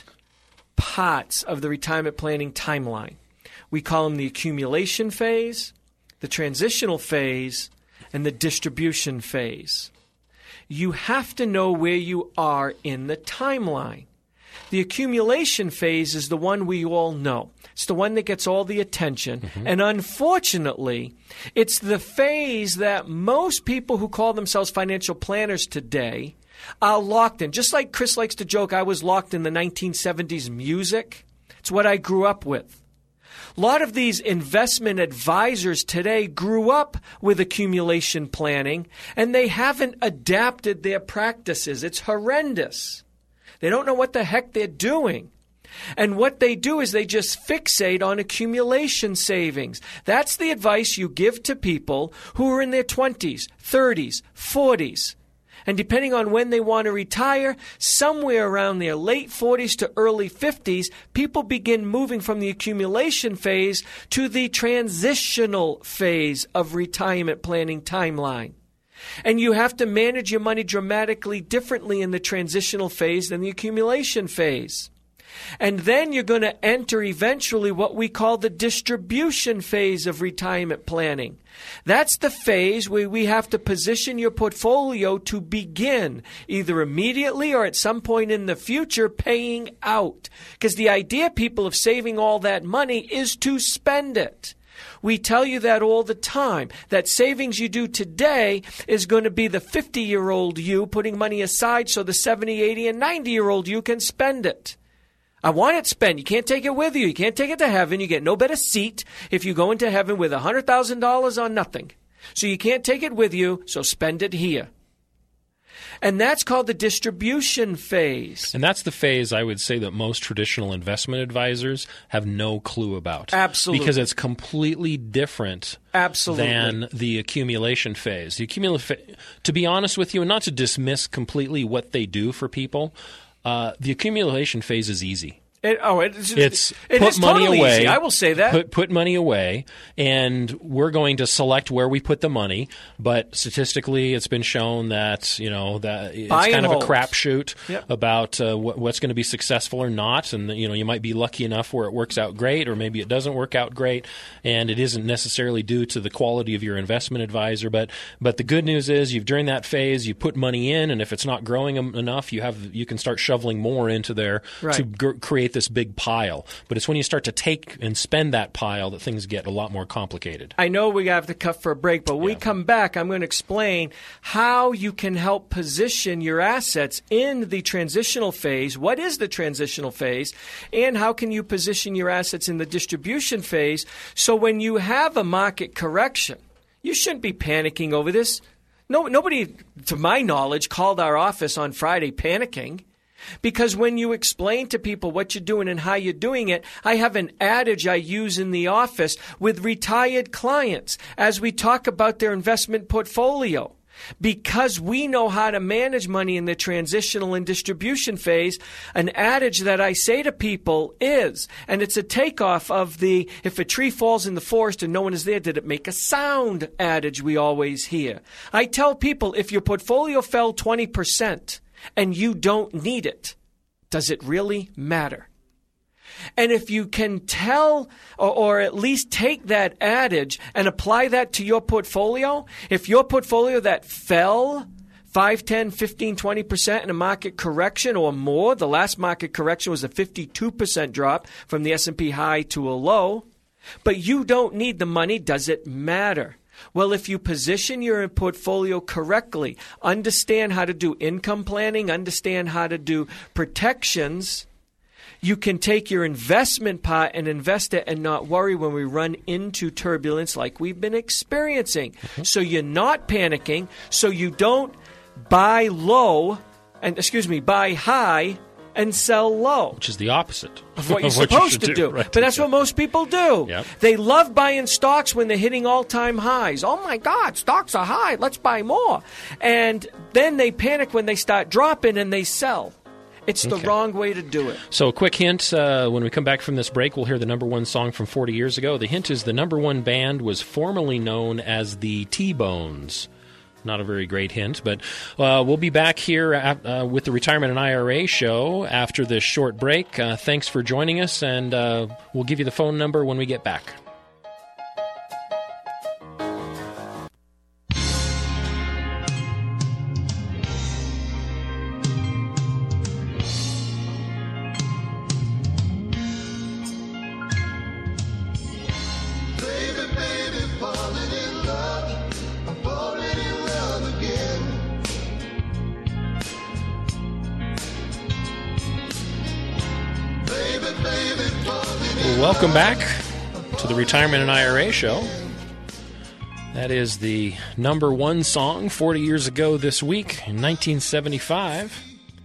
parts of the retirement planning timeline. We call them the accumulation phase, the transitional phase, and the distribution phase. You have to know where you are in the timeline. The accumulation phase is the one we all know. It's the one that gets all the attention. Mm-hmm. And unfortunately, it's the phase that most people who call themselves financial planners today are locked in. Just like Chris likes to joke, I was locked in the 1970s music. It's what I grew up with. A lot of these investment advisors today grew up with accumulation planning, and they haven't adapted their practices. It's horrendous. They don't know what the heck they're doing. And what they do is they just fixate on accumulation savings. That's the advice you give to people who are in their 20s, 30s, 40s. And depending on when they want to retire, somewhere around their late 40s to early 50s, people begin moving from the accumulation phase to the transitional phase of retirement planning timeline. And you have to manage your money dramatically differently in the transitional phase than the accumulation phase. And then you're going to enter eventually what we call the distribution phase of retirement planning. That's the phase where we have to position your portfolio to begin, either immediately or at some point in the future, paying out. Because the idea, people, of saving all that money is to spend it. We tell you that all the time, that savings you do today is going to be the 50-year-old you putting money aside so the 70, 80, and 90-year-old you can spend it. I want it spent. You can't take it with you. You can't take it to heaven. You get no better seat if you go into heaven with $100,000 on nothing. So you can't take it with you, so spend it here. And that's called the distribution phase. And that's the phase I would say that most traditional investment advisors have no clue about. Absolutely. Because it's completely different than the accumulation phase. To be honest with you, and not to dismiss completely what they do for people, the accumulation phase is easy. It's it put is money totally away. easy. I will say that. Put money away, and we're going to select where we put the money. But statistically, it's been shown that that it's Buy kind and of a hold. crapshoot Yep. about what's going to be successful or not. And you might be lucky enough where it works out great, or maybe it doesn't work out great, and it isn't necessarily due to the quality of your investment advisor. But the good news is, during that phase, you put money in, and if it's not growing enough, you can start shoveling more into there to create this big pile. But it's when you start to take and spend that pile that things get a lot more complicated. I know we have to cut for a break, but when we come back, I'm going to explain how you can help position your assets in the transitional phase. What is the transitional phase? And how can you position your assets in the distribution phase so when you have a market correction, you shouldn't be panicking over this. Nobody, to my knowledge, called our office on Friday panicking. Because when you explain to people what you're doing and how you're doing it, I have an adage I use in the office with retired clients as we talk about their investment portfolio. Because we know how to manage money in the transitional and distribution phase, an adage that I say to people is, and it's a takeoff of the if a tree falls in the forest and no one is there, did it make a sound adage we always hear. I tell people if your portfolio fell 20%, and you don't need it, does it really matter? And if you can tell or at least take that adage and apply that to your portfolio, if your portfolio that fell 5, 10, 15, 20% in a market correction or more, the last market correction was a 52% drop from the S&P high to a low, but you don't need the money, does it matter? Well, if you position your portfolio correctly, understand how to do income planning, understand how to do protections, you can take your investment pot and invest it and not worry when we run into turbulence like we've been experiencing. Mm-hmm. So you're not panicking, so you don't buy high and sell low. Which is the opposite of what you're supposed to do. Right. But that's what most people do. Yep. They love buying stocks when they're hitting all-time highs. Oh, my God, stocks are high. Let's buy more. And then they panic when they start dropping and they sell. It's the wrong way to do it. So a quick hint, when we come back from this break, we'll hear the number one song from 40 years ago. The hint is the number one band was formerly known as the T-Bones. Not a very great hint, but we'll be back here with the Retirement and IRA show after this short break. Thanks for joining us, and we'll give you the phone number when we get back. Welcome back to the Retirement and IRA show. That is the number one song 40 years ago this week in 1975.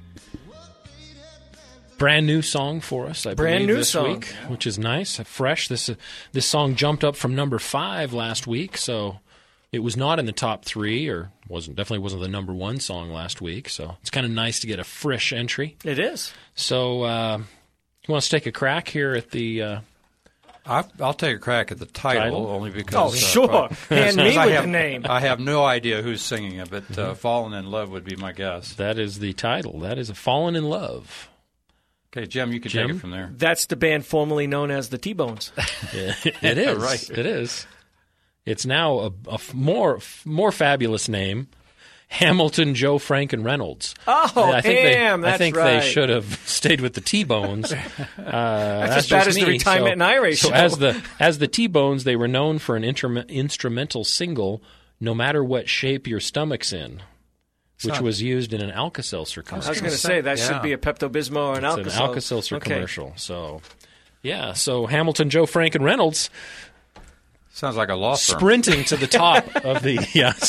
Brand new song for us, I believe, this week, which is nice, fresh. This song jumped up from number 5 last week, so it was not in the top 3, or definitely wasn't the number one song last week. So it's kind of nice to get a fresh entry. It is. So you want us to take a crack here at the... I'll take a crack at the title? Only because... Oh, sure. Hand me with the name. I have no idea who's singing it, but Fallen in Love would be my guess. That is the title. That is Fallen in Love. Okay, Jim, you can take it from there. That's the band formerly known as the T-Bones. It is. Right. It is. It's now a more fabulous name. Hamilton, Joe, Frank, and Reynolds. Oh, I think they should have stayed with the T-Bones. That's as bad as the Retirement and IRA show. So as the T-Bones, they were known for an instrumental single, "No Matter What Shape Your Stomach's In," which was used in an Alka-Seltzer commercial. I was going to say, that should be a Pepto-Bismol or an Alka-Seltzer. It's an Alka-Seltzer commercial. So, so Hamilton, Joe, Frank, and Reynolds... Sounds like a law firm. Sprinting to the top of the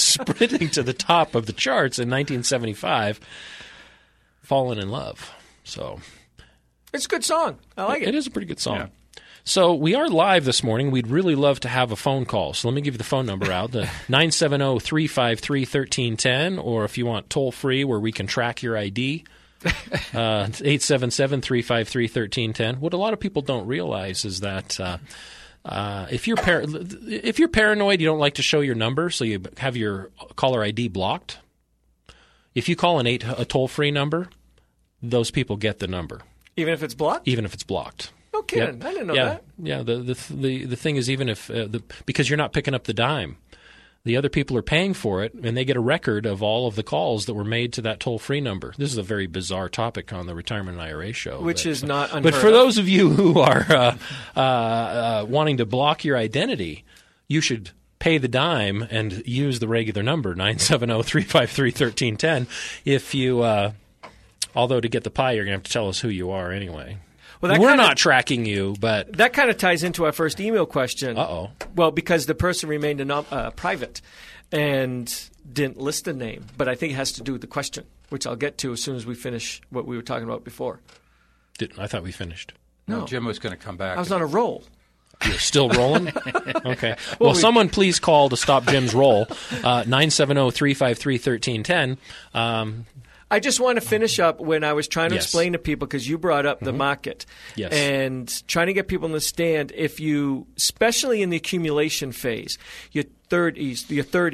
charts in 1975, "Fallen in Love." So it's a good song. I like it. It is a pretty good song. Yeah. So we are live this morning. We'd really love to have a phone call. So let me give you the phone number out, the 970-353-1310, or if you want toll free where we can track your ID. It's 877-353-1310. What a lot of people don't realize is that if you're paranoid, you don't like to show your number, so you have your caller ID blocked. If you call a toll-free number, those people get the number. Even if it's blocked? Even if it's blocked. No kidding. Yep. I didn't know that. Yeah. The thing is, even if because you're not picking up the dime, the other people are paying for it, and they get a record of all of the calls that were made to that toll-free number. This is a very bizarre topic on the Retirement and IRA show, which is not unheard But for those of you who are wanting to block your identity, you should pay the dime and use the regular number, 970-353-1310. If you, although to get the pie, you're going to have to tell us who you are anyway. Well, we're not tracking you, but that kind of ties into our first email question. Uh-oh. Well, because the person remained private and didn't list a name, but I think it has to do with the question, which I'll get to as soon as we finish what we were talking about before. I thought we finished. No, Jim was going to come back. I was on a roll. You're still rolling? Okay. Well, someone please call to stop Jim's roll, 970-353-1310. I just want to finish up when I was trying to explain to people, because you brought up the market. Yes. And trying to get people to understand, if you, especially in the accumulation phase, your 20s,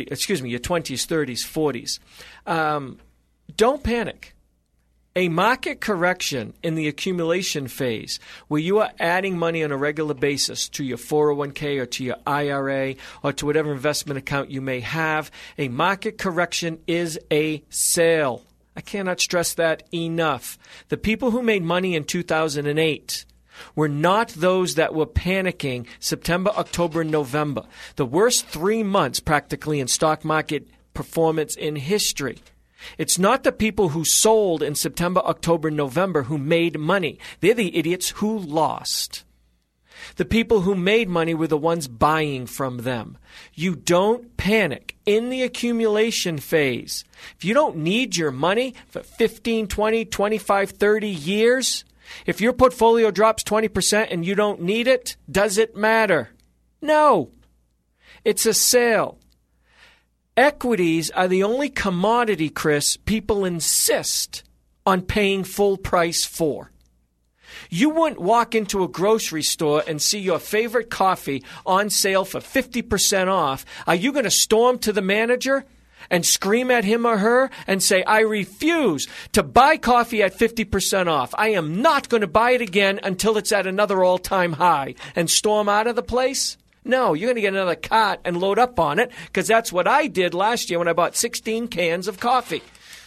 30s, 40s, don't panic. A market correction in the accumulation phase, where you are adding money on a regular basis to your 401k or to your IRA or to whatever investment account you may have, a market correction is a sale. I cannot stress that enough. The people who made money in 2008 were not those that were panicking September, October, and November. The worst 3 months practically in stock market performance in history. It's not the people who sold in September, October, November who made money. They're the idiots who lost. The people who made money were the ones buying from them. You don't panic in the accumulation phase. If you don't need your money for 15, 20, 25, 30 years, if your portfolio drops 20% and you don't need it, does it matter? No. It's a sale. Equities are the only commodity, Chris, people insist on paying full price for. You wouldn't walk into a grocery store and see your favorite coffee on sale for 50% off. Are you going to storm to the manager and scream at him or her and say, I refuse to buy coffee at 50% off. I am not going to buy it again until it's at another all-time high, and storm out of the place? No, you're going to get another cart and load up on it, because that's what I did last year when I bought 16 cans of coffee.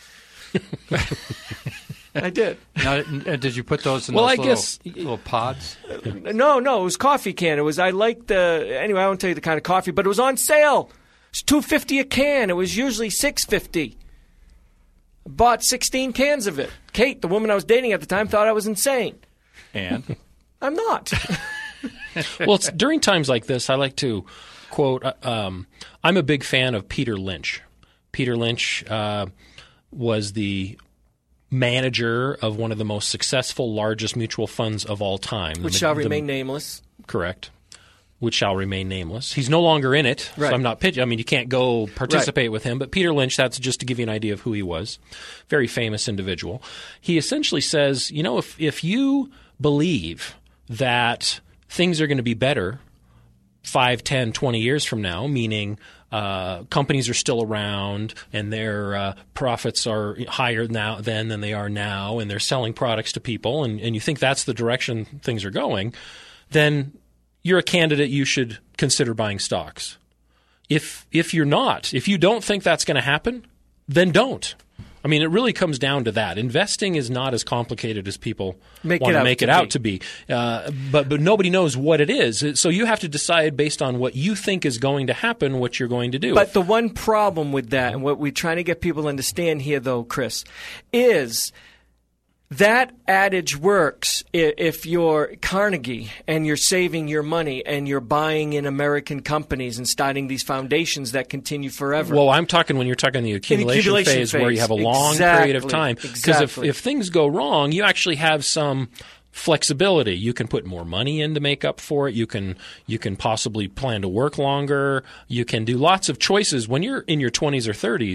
I did. Now, did you put those in little pods? No, it was coffee can. Anyway, I won't tell you the kind of coffee, but it was on sale. It's $2.50 a can. It was usually $6.50. Bought 16 cans of it. Kate, the woman I was dating at the time, thought I was insane. And? I'm not. Well, it's during times like this, I like to quote, I'm a big fan of Peter Lynch. Peter Lynch was the manager of one of the most successful, largest mutual funds of all time. Which shall remain nameless. Correct. Which shall remain nameless. He's no longer in it, right. So I'm not pitching. I mean, you can't go participate with him. But Peter Lynch, that's just to give you an idea of who he was. Very famous individual. He essentially says, if you believe that things are going to be better 5, 10, 20 years from now, meaning companies are still around and their profits are higher now than they are now, and they're selling products to people, and you think that's the direction things are going, then you're a candidate you should consider buying stocks. If you're not, if you don't think that's going to happen, then don't. I mean, it really comes down to that. Investing is not as complicated as people want to make it out to be. But nobody knows what it is. So you have to decide based on what you think is going to happen, what you're going to do. But the one problem with that, and what we're trying to get people to understand here, though, Chris, is that adage works if you're Carnegie and you're saving your money and you're buying in American companies and starting these foundations that continue forever. Well, I'm talking when you're talking the accumulation phase where you have a long period of time. Because if things go wrong, you actually have some flexibility. You can put more money in to make up for it. You can possibly plan to work longer. You can do lots of choices. When you're in your 20s or 30s,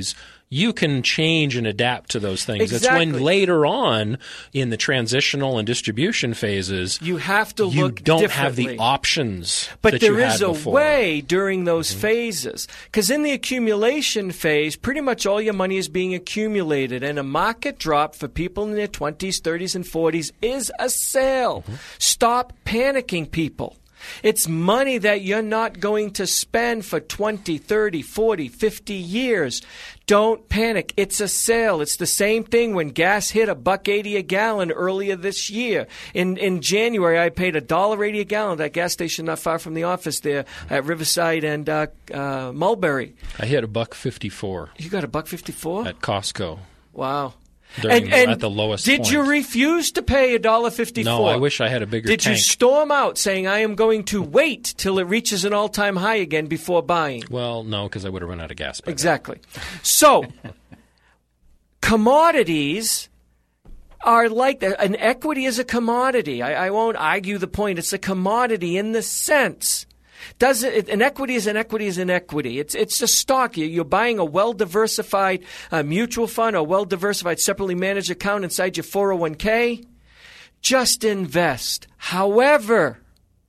you can change and adapt to those things. Exactly. It's when later on in the transitional and distribution phases, you have to you look don't differently. have the options But that there you had is a before. way during those phases. Because in the accumulation phase, pretty much all your money is being accumulated. And a market drop for people in their 20s, 30s, and 40s is a sale. Stop panicking, people. It's money that you're not going to spend for 20, 30, 40, 50 years. Don't panic. It's a sale. It's the same thing when gas hit $1.80 a gallon earlier this year. In January, I paid $1.80 a gallon at that gas station not far from the office there at Riverside and Mulberry. I hit $1.54 You got $1.54? at Costco. Wow. At the lowest did point. you refuse to pay $1.54? No, I wish I had a bigger Did tank. you storm out saying, I am going to wait till it reaches an all-time high again before buying? Well, no, because I would have run out of gas by then. Exactly. So, commodities are like that. An equity is a commodity. I won't argue the point. It's a commodity in the sense. An equity is an equity is an equity. It's a stock. You're buying a well-diversified mutual fund or well-diversified separately managed account inside your 401k. Just invest. However,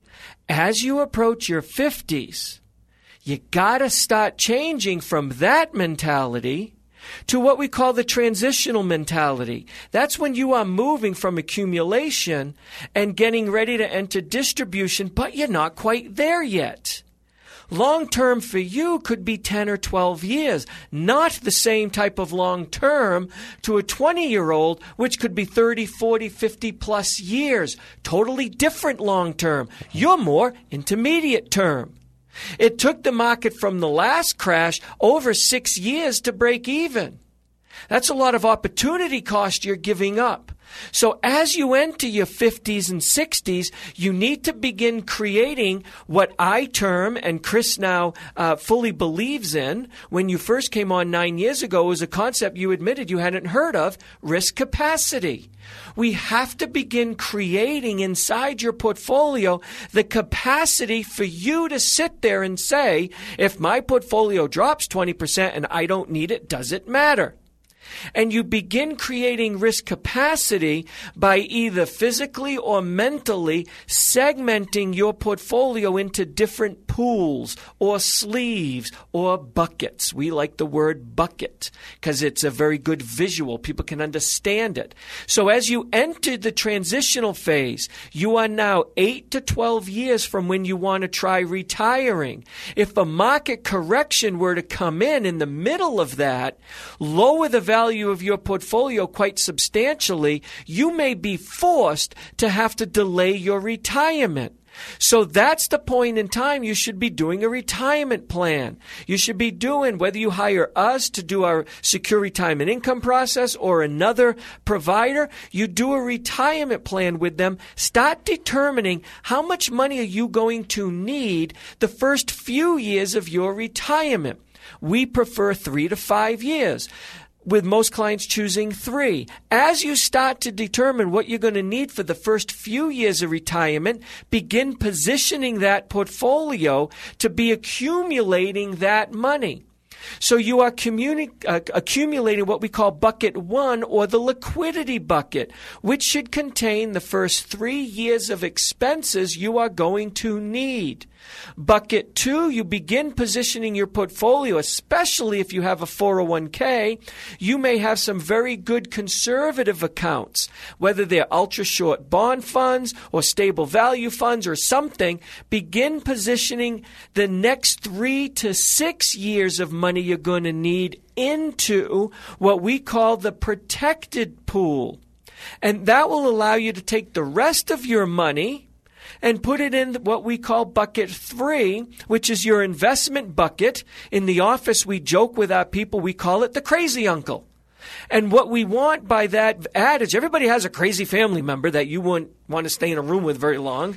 as you approach your 50s, you got to start changing from that mentality to what we call the transitional mentality. That's when you are moving from accumulation and getting ready to enter distribution, but you're not quite there yet. Long term for you could be 10 or 12 years, not the same type of long term to a 20-year-old, which could be 30, 40, 50 plus years. Totally different long term. You're more intermediate term. It took the market from the last crash over 6 years to break even. That's a lot of opportunity cost you're giving up. So as you enter your 50s and 60s, you need to begin creating what I term, and Chris now fully believes in, when you first came on 9 years ago, was a concept you admitted you hadn't heard of, risk capacity. We have to begin creating inside your portfolio the capacity for you to sit there and say, if my portfolio drops 20% and I don't need it, does it matter? And you begin creating risk capacity by either physically or mentally segmenting your portfolio into different pools or sleeves or buckets. We like the word bucket because it's a very good visual. People can understand it. So as you enter the transitional phase, you are now 8 to 12 years from when you want to try retiring. If a market correction were to come in the middle of that, lower the value of your portfolio quite substantially, you may be forced to have to delay your retirement. So that's the point in time you should be doing a retirement plan. You should be doing, whether you hire us to do our secure retirement income process or another provider, you do a retirement plan with them. Start determining how much money are you going to need the first few years of your retirement. We prefer 3 to 5 years, with most clients choosing 3. As you start to determine what you're going to need for the first few years of retirement, begin positioning that portfolio to be accumulating that money. So you are accumulating what we call bucket 1, or the liquidity bucket, which should contain the first 3 years of expenses you are going to need. Bucket 2, you begin positioning your portfolio, especially if you have a 401k. You may have some very good conservative accounts, whether they're ultra-short bond funds or stable value funds or something. Begin positioning the next 3 to 6 years of money you're going to need into what we call the protected pool. And that will allow you to take the rest of your money and put it in what we call bucket 3, which is your investment bucket. In the office, we joke with our people, we call it the crazy uncle. And what we want by that adage, everybody has a crazy family member that you wouldn't want to stay in a room with very long.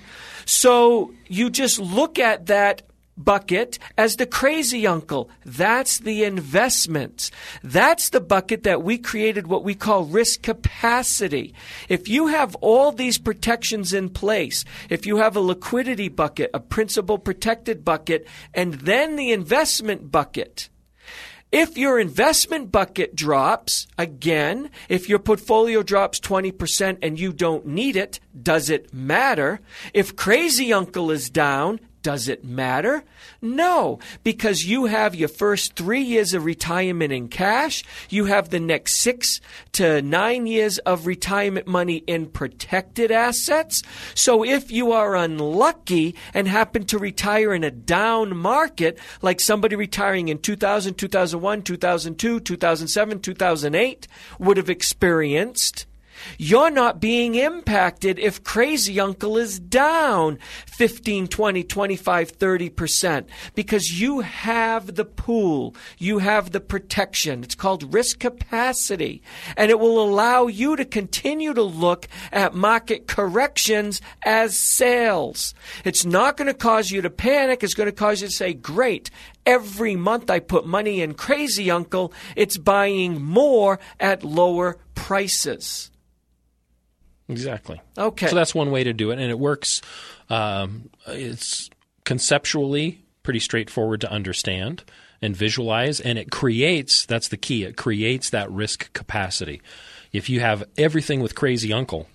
So you just look at that bucket as the crazy uncle. That's the investments. That's the bucket that we created, what we call risk capacity. If you have all these protections in place, if you have a liquidity bucket, a principal protected bucket, and then the investment bucket, If your investment bucket drops, again, if your portfolio drops 20% and you don't need it, does it matter? If crazy uncle is down, does it matter? No, because you have your first 3 years of retirement in cash. You have the next 6 to 9 years of retirement money in protected assets. So if you are unlucky and happen to retire in a down market, like somebody retiring in 2000, 2001, 2002, 2007, 2008 would have experienced, you're not being impacted if crazy uncle is down 15, 20, 25, 30% because you have the pool. You have the protection. It's called risk capacity. And it will allow you to continue to look at market corrections as sales. It's not going to cause you to panic. It's going to cause you to say, great, every month I put money in crazy uncle. It's buying more at lower prices. Exactly. Okay. So that's one way to do it, and it works. It's conceptually pretty straightforward to understand and visualize, and it creates, that's the key, it creates that risk capacity. If you have everything with crazy uncle,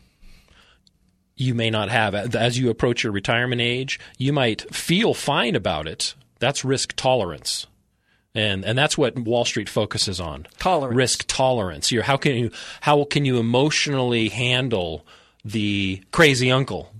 you may not have. As you approach your retirement age, you might feel fine about it. That's risk tolerance. And that's what Wall Street focuses on. Tolerance. Risk tolerance. How can you emotionally handle the crazy uncle?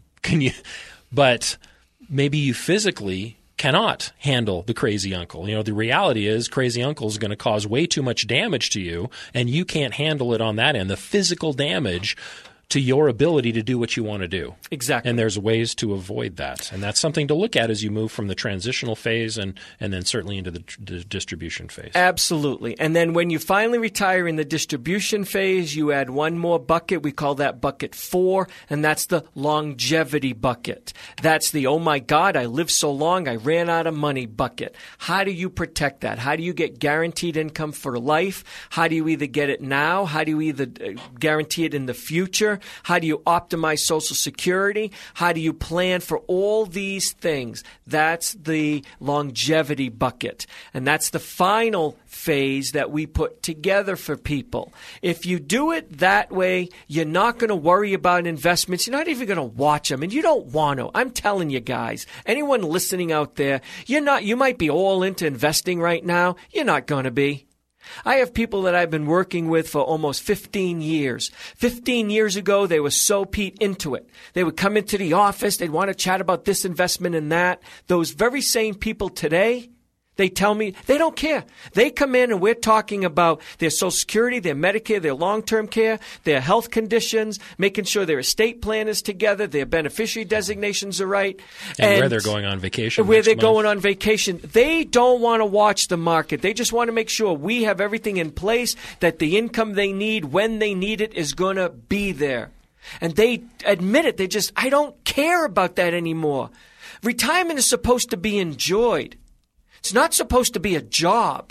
But maybe you physically cannot handle the crazy uncle. The reality is crazy uncle is going to cause way too much damage to you, and you can't handle it on that end. The physical damage to your ability to do what you want to do. Exactly. And there's ways to avoid that. And that's something to look at as you move from the transitional phase and then certainly into the distribution phase. Absolutely. And then when you finally retire in the distribution phase, you add one more bucket. We call that bucket 4, and that's the longevity bucket. That's the, oh my God, I lived so long, I ran out of money bucket. How do you protect that? How do you get guaranteed income for life? How do you either get it now? How do you either guarantee it in the future? How do you optimize Social Security? How do you plan for all these things? That's the longevity bucket. And that's the final phase that we put together for people. If you do it that way, you're not going to worry about investments. You're not even going to watch them, and you don't want to. I'm telling you guys, anyone listening out there, you might be all into investing right now. You're not going to be. I have people that I've been working with for almost 15 years. 15 years ago, they were so into it. They would come into the office. They'd want to chat about this investment and that. Those very same people today, they tell me they don't care. They come in and we're talking about their Social Security, their Medicare, their long-term care, their health conditions, making sure their estate plan is together, their beneficiary designations are right. And where they're going on vacation. Where they're going on vacation. They don't want to watch the market. They just want to make sure we have everything in place, that the income they need when they need it is going to be there. And they admit it. I don't care about that anymore. Retirement is supposed to be enjoyed. It's not supposed to be a job.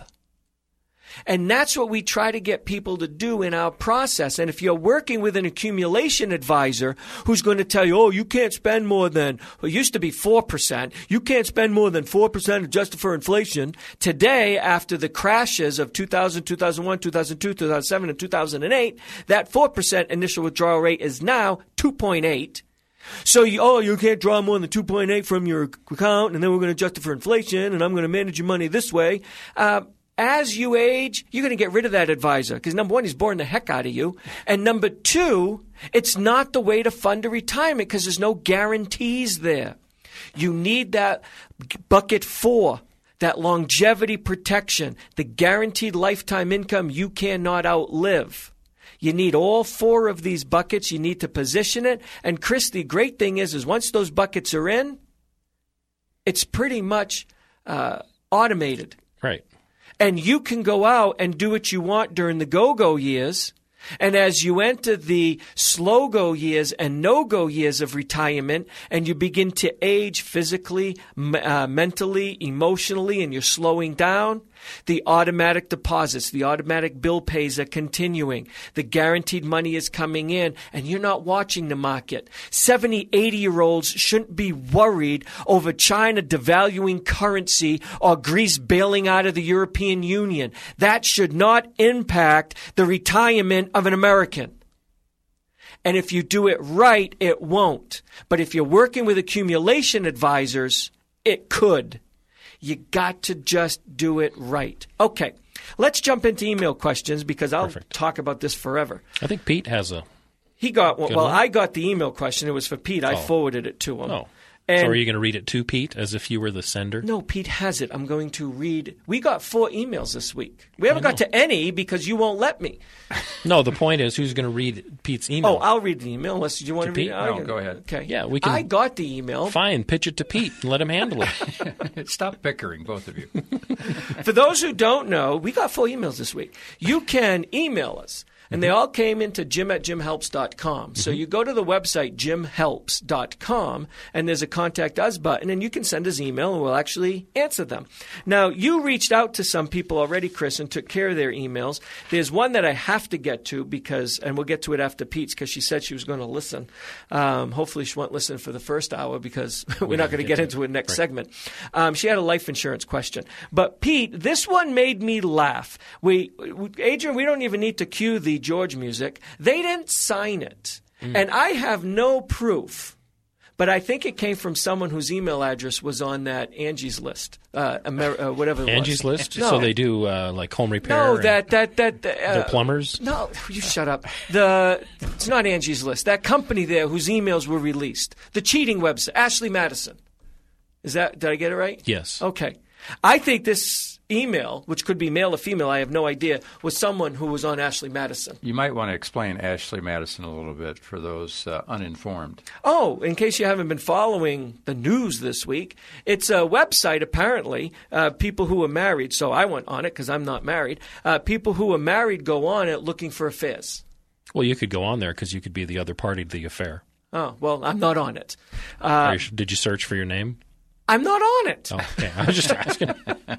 And that's what we try to get people to do in our process. And if you're working with an accumulation advisor who's going to tell you, oh, you can't spend more than, well, it used to be 4%. You can't spend more than 4% adjusted for inflation. Today, after the crashes of 2000, 2001, 2002, 2007, and 2008, that 4% initial withdrawal rate is now 2.8%. So, you can't draw more than 2.8 from your account, and then we're going to adjust it for inflation, and I'm going to manage your money this way. As you age, you're going to get rid of that advisor because, number one, he's boring the heck out of you. And number two, it's not the way to fund a retirement because there's no guarantees there. You need that bucket 4, that longevity protection, the guaranteed lifetime income you cannot outlive. You need all 4 of these buckets. You need to position it. And Chris, the great thing is once those buckets are in, it's pretty much automated. Right. And you can go out and do what you want during the go-go years. And as you enter the slow-go years and no-go years of retirement, and you begin to age physically, mentally, emotionally, and you're slowing down, The automatic deposits, the automatic bill pays are continuing. The guaranteed money is coming in, and you're not watching the market. 70, 80-year-olds shouldn't be worried over China devaluing currency or Greece bailing out of the European Union. That should not impact the retirement of an American. And if you do it right, it won't. But if you're working with accumulation advisors, it could. You got to just do it right. Okay, let's jump into email questions because I'll talk about this forever. I think Pete has a... He got one. Well, I got the email question. It was for Pete. I forwarded it to him. Oh. And so are you going to read it to Pete as if you were the sender? No, Pete has it. I'm going to read. We got 4 emails this week. We haven't got to any because you won't let me. No, the point is who's going to read Pete's email? Oh, I'll read the email unless you want to read it. No, go ahead. Okay. Yeah, we can. I got the email. Fine, pitch it to Pete and let him handle it. Stop bickering, both of you. For those who don't know, we got 4 emails this week. You can email us. And they all came into jim@jimhelps.com. So you go to the website, jimhelps.com, and there's a Contact Us button, and you can send us email, and we'll actually answer them. Now, you reached out to some people already, Chris, and took care of their emails. There's one that I have to get to because, and we'll get to it after Pete's, because she said she was going to listen. Hopefully she won't listen for the first hour because we're not going to get into it next segment. She had a life insurance question. But, Pete, this one made me laugh. Adrian, we don't even need to cue the George music. They didn't sign it. And I have no proof, but I think it came from someone whose email address was on that Angie's list, whatever it Angie's was. list? No. So they do like home repair? No, they're plumbers? No, you shut up. It's not Angie's List. That company there whose emails were released. The cheating website, Ashley Madison. Did I get it right? Yes. Okay. I think this email, which could be male or female, I have no idea, was someone who was on Ashley Madison. You might want to explain Ashley Madison a little bit for those uninformed. Oh, in case you haven't been following the news this week, it's a website, apparently, people who are married, so I went on it because I'm not married, people who are married go on it looking for affairs. Well, you could go on there because you could be the other party to the affair. Oh, well, I'm not on it. Did you search for your name? I'm not on it. Oh, okay. I was just asking.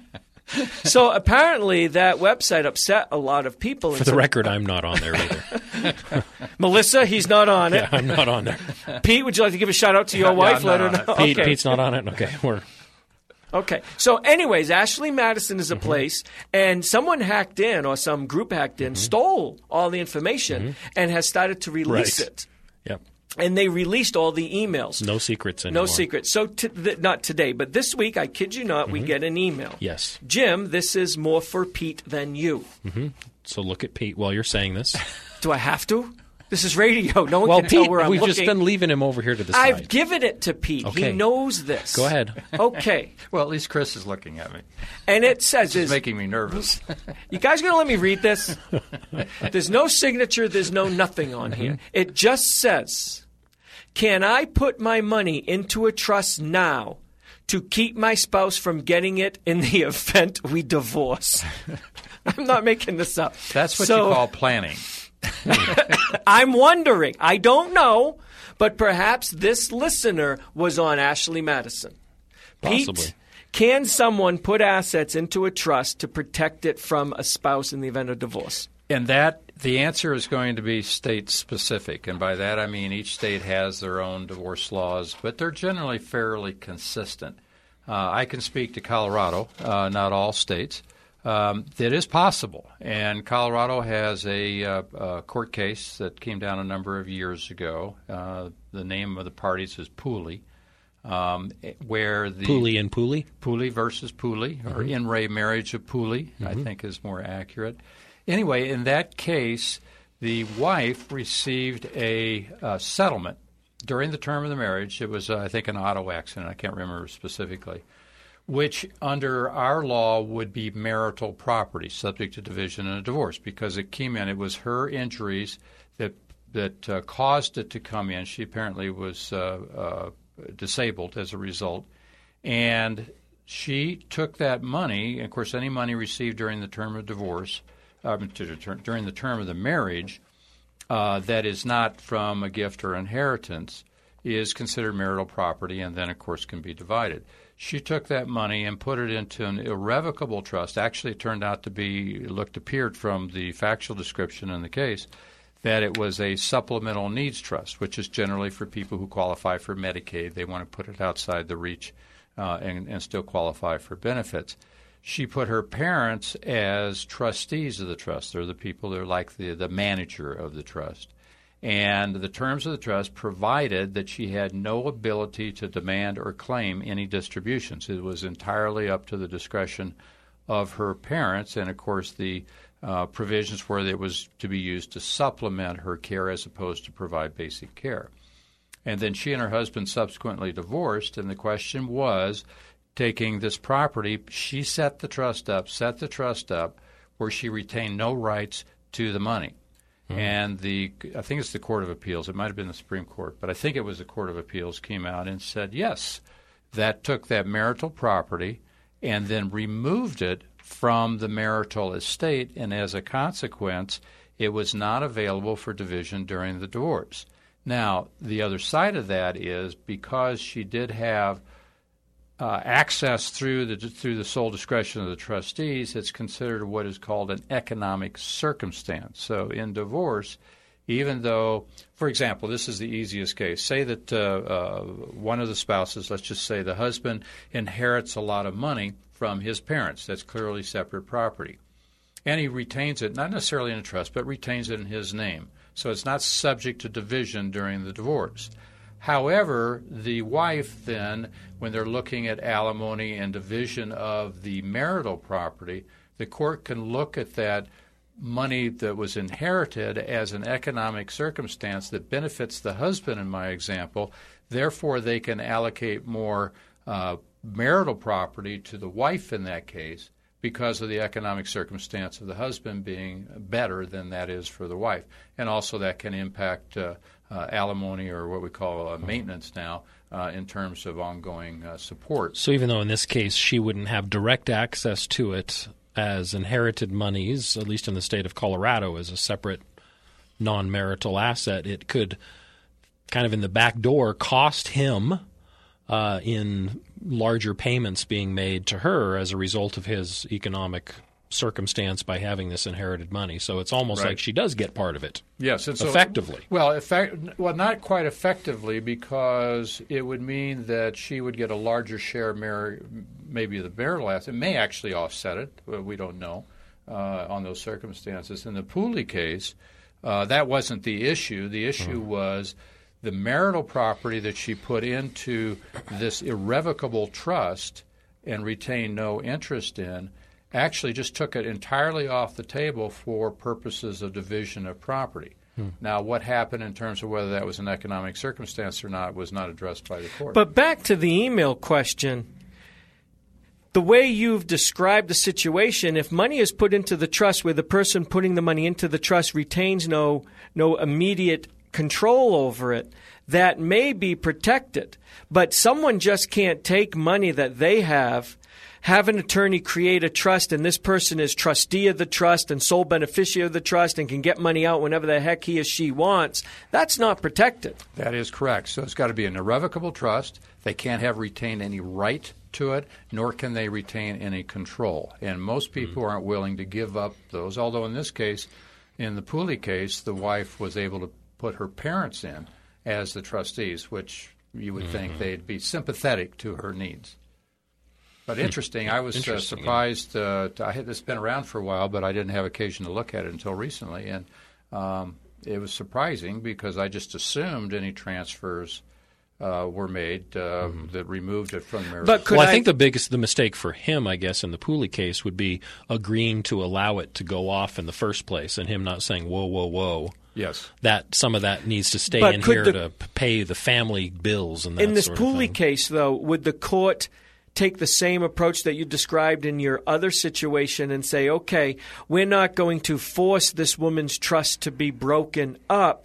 So apparently that website upset a lot of people. For the record, I'm not on there either. Melissa, he's not on it. Yeah, I'm not on there. Pete, would you like to give a shout out to your wife? Let her know. Pete's not on it? Okay. Okay. So anyways, Ashley Madison is a place, and someone hacked in, or some group hacked in, stole all the information, and has started to release it. Yep. And they released all the emails. No secrets anymore. No secrets. So not today, but this week, I kid you not, we get an email. Yes. Jim, this is more for Pete than you. So look at Pete while you're saying this. Do I have to? This is radio. No one can tell where I'm looking. We've just been leaving him over here to the side. I've given it to Pete. Okay. He knows this. Go ahead. Okay. Well, at least Chris is looking at me. And it says... It's making me nervous. You guys going to let me read this? There's no signature. There's no nothing on here. It just says, can I put my money into a trust now to keep my spouse from getting it in the event we divorce? I'm not making this up. That's what you call planning. I'm wondering. I don't know, but perhaps this listener was on Ashley Madison. Possibly. Pete, can someone put assets into a trust to protect it from a spouse in the event of divorce? And the answer is going to be state-specific. And by that I mean each state has their own divorce laws, but they're generally fairly consistent. I can speak to Colorado, not all states. It is possible. And Colorado has a court case that came down a number of years ago. The name of the parties is Pooley. Where the Pooley and Pooley? Pooley versus Pooley, or in re marriage of Pooley, I think is more accurate. Anyway, in that case, the wife received a settlement during the term of the marriage. It was, I think, an auto accident. I can't remember specifically, which under our law would be marital property subject to division and a divorce because it came in. It was her injuries that caused it to come in. She apparently was disabled as a result. And she took that money, and of course any money received during the term of divorce, during the term of the marriage, that is not from a gift or inheritance is considered marital property and then, of course, can be divided. She took that money and put it into an irrevocable trust. Actually, it turned out to be, appeared from the factual description in the case, that it was a supplemental needs trust, which is generally for people who qualify for Medicaid. They want to put it outside the reach and still qualify for benefits. She put her parents as trustees of the trust. They're the people that are like the manager of the trust. And the terms of the trust provided that she had no ability to demand or claim any distributions. It was entirely up to the discretion of her parents, and of course the provisions were that it was to be used to supplement her care as opposed to provide basic care. And then she and her husband subsequently divorced, and the question was, taking this property, she set the trust up where she retained no rights to the money. And I think it's the Court of Appeals, it might have been the Supreme Court, but I think it was the Court of Appeals came out and said, yes, that took that marital property and then removed it from the marital estate, and as a consequence, it was not available for division during the divorce. Now, the other side of that is because she did have access through the sole discretion of the trustees, it's considered what is called an economic circumstance. So in divorce, even though, for example, this is the easiest case. Say that one of the spouses, let's just say the husband, inherits a lot of money from his parents. That's clearly separate property. And he retains it, not necessarily in a trust, but retains it in his name. So it's not subject to division during the divorce. However, the wife then, when they're looking at alimony and division of the marital property, the court can look at that money that was inherited as an economic circumstance that benefits the husband, in my example. Therefore, they can allocate more marital property to the wife in that case because of the economic circumstance of the husband being better than that is for the wife. And also that can impact alimony, or what we call maintenance now, in terms of ongoing support. So even though in this case she wouldn't have direct access to it as inherited monies, at least in the state of Colorado, as a separate non-marital asset, it could kind of in the back door cost him in larger payments being made to her as a result of his economic circumstance by having this inherited money. So it's almost like she does get part of it. Yes, and effectively. Well, not quite effectively, because it would mean that she would get a larger share, maybe of the marital asset. It may actually offset it. We don't know on those circumstances. In the Pooley case, that wasn't the issue. The issue was the marital property that she put into this irrevocable trust and retained no interest in actually just took it entirely off the table for purposes of division of property. Now, what happened in terms of whether that was an economic circumstance or not was not addressed by the court. But back to the email question, the way you've described the situation, if money is put into the trust where the person putting the money into the trust retains no immediate control over it, that may be protected. But someone just can't take money that they have an attorney create a trust, and this person is trustee of the trust and sole beneficiary of the trust and can get money out whenever the heck he or she wants. That's not protected. That is correct. So it's got to be an irrevocable trust. They can't have retained any right to it, nor can they retain any control. And most people aren't willing to give up those, although in this case, in the Pooley case, the wife was able to put her parents in as the trustees, which you would think they'd be sympathetic to her needs. But interesting. I was surprised. It's been around for a while, but I didn't have occasion to look at it until recently. And it was surprising because I just assumed any transfers were made that removed it from marriage. But I think the mistake for him, I guess, in the Pooley case would be agreeing to allow it to go off in the first place and him not saying, whoa, whoa, whoa. Yes. That some of that needs to stay in here to pay the family bills and that sort of thing. In this Pooley case, though, would the court take the same approach that you described in your other situation and say, okay, we're not going to force this woman's trust to be broken up,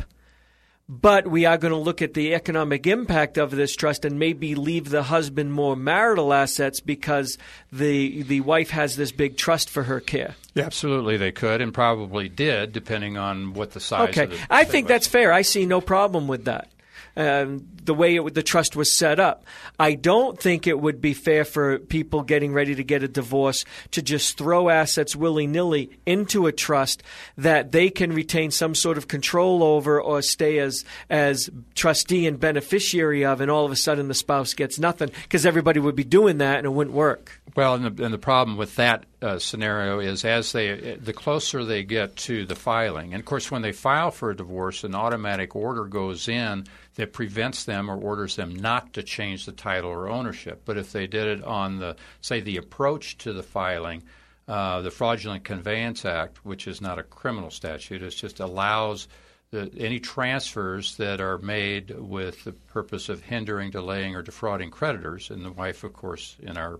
but we are going to look at the economic impact of this trust and maybe leave the husband more marital assets because the wife has this big trust for her care? Yeah, absolutely they could and probably did, depending on what the size of the I think that's fair. I see no problem with that. the way the trust was set up. I don't think it would be fair for people getting ready to get a divorce to just throw assets willy-nilly into a trust that they can retain some sort of control over or stay as trustee and beneficiary of, and all of a sudden the spouse gets nothing, because everybody would be doing that and it wouldn't work. Well, and the problem with that scenario is the closer they get to the filing, and of course when they file for a divorce, an automatic order goes in that prevents them or orders them not to change the title or ownership. But if they did it on the approach to the filing, the Fraudulent Conveyance Act, which is not a criminal statute, it just allows any transfers that are made with the purpose of hindering, delaying, or defrauding creditors, and the wife, of course,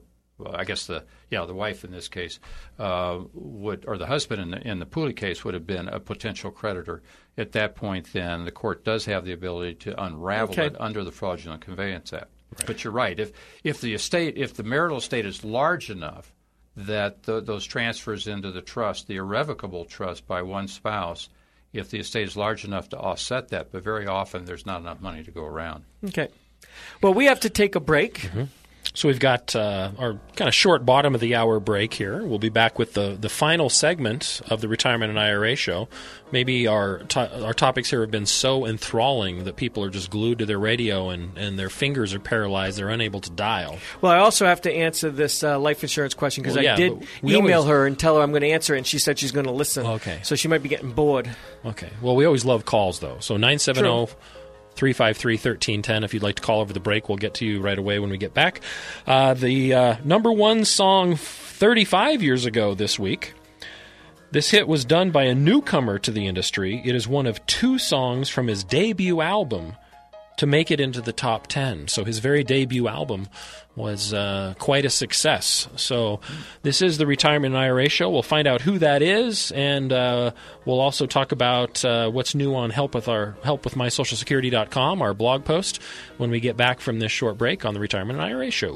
the wife in this case would, or the husband in the Pooley case would have been a potential creditor. At that point, then the court does have the ability to unravel it under the Fraudulent Conveyance Act. Right. But you're right. If the marital estate is large enough that those transfers into the trust, the irrevocable trust by one spouse, if the estate is large enough to offset that, but very often there's not enough money to go around. Okay. Well, we have to take a break. Mm-hmm. So we've got our kind of short bottom of the hour break here. We'll be back with the final segment of the Retirement and IRA show. Maybe our topics here have been so enthralling that people are just glued to their radio and their fingers are paralyzed. They're unable to dial. Well, I also have to answer this life insurance question because I did email her and tell her I'm going to answer it, and she said she's going to listen. Okay. So she might be getting bored. Okay. Well, we always love calls, though. So 970 353-1310. If you'd like to call over the break, we'll get to you right away when we get back. The number one song 35 years ago this week. This hit was done by a newcomer to the industry. It is one of two songs from his debut album to make it into the top 10. So his very debut album was quite a success. So this is the Retirement and IRA show. We'll find out who that is, and we'll also talk about what's new on helpwithmysocialsecurity.com, our blog post, when we get back from this short break on the Retirement and IRA show.